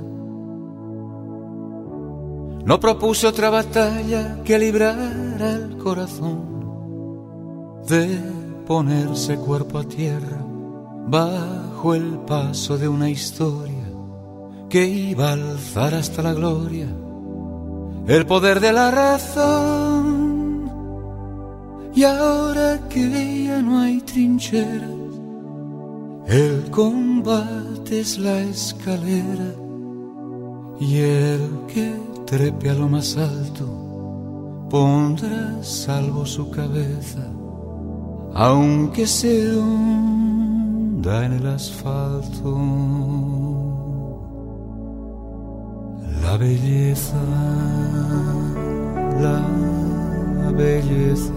Speaker 21: no propuso otra batalla que librara el corazón de ponerse cuerpo a tierra bajo el paso de una historia que iba a alzar hasta la gloria el poder de la razón. Y ahora que ya no hay trincheras, el combate es la escalera, y el que trepe a lo más alto pondrá salvo su cabeza, aunque se hunda en el asfalto. La belleza, la belleza,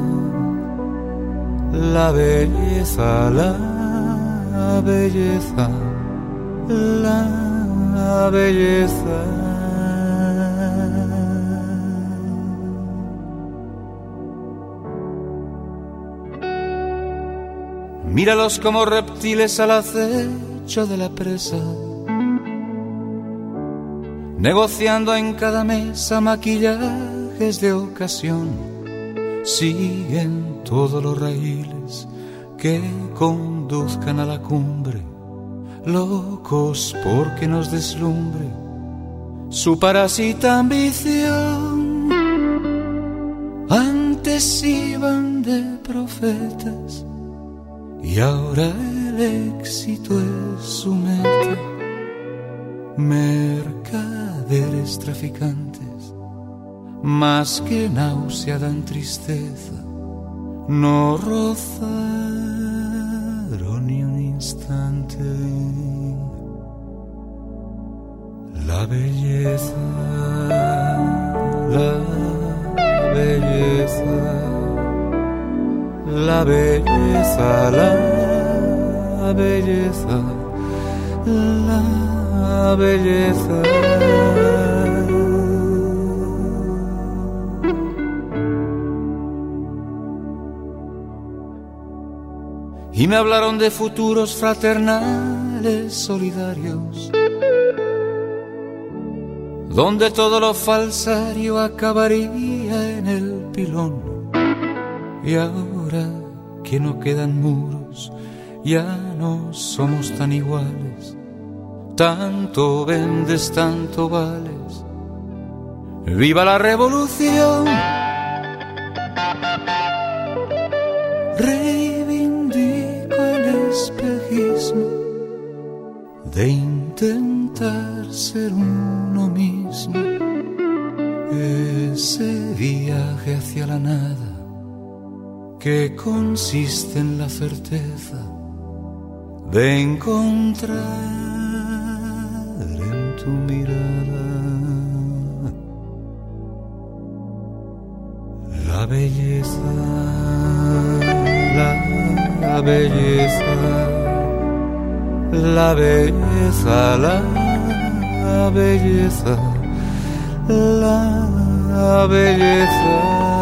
Speaker 21: la belleza, la belleza, la belleza. Míralos como reptiles al acecho de la presa, negociando en cada mesa maquillajes de ocasión. Siguen todos los raíles que conduzcan a la cumbre, locos porque nos deslumbre su parásita ambición. Antes iban de profetas y ahora el éxito es su meta. Mercaderes traficantes, más que náusea dan tristeza, no rozaron ni un instante la belleza, la belleza, la belleza, la belleza, la belleza. Y me hablaron de futuros fraternales solidarios, donde todo lo falsario acabaría en el pilón. Y ahora que no quedan muros, ya no somos tan iguales. Tanto vendes, tanto vales. ¡Viva la revolución! Reivindico el espejismo de intentar ser uno mismo. Ese viaje hacia la nada que consiste en la certeza de encontrar en tu mirada la belleza, la belleza, la belleza, la belleza, la belleza.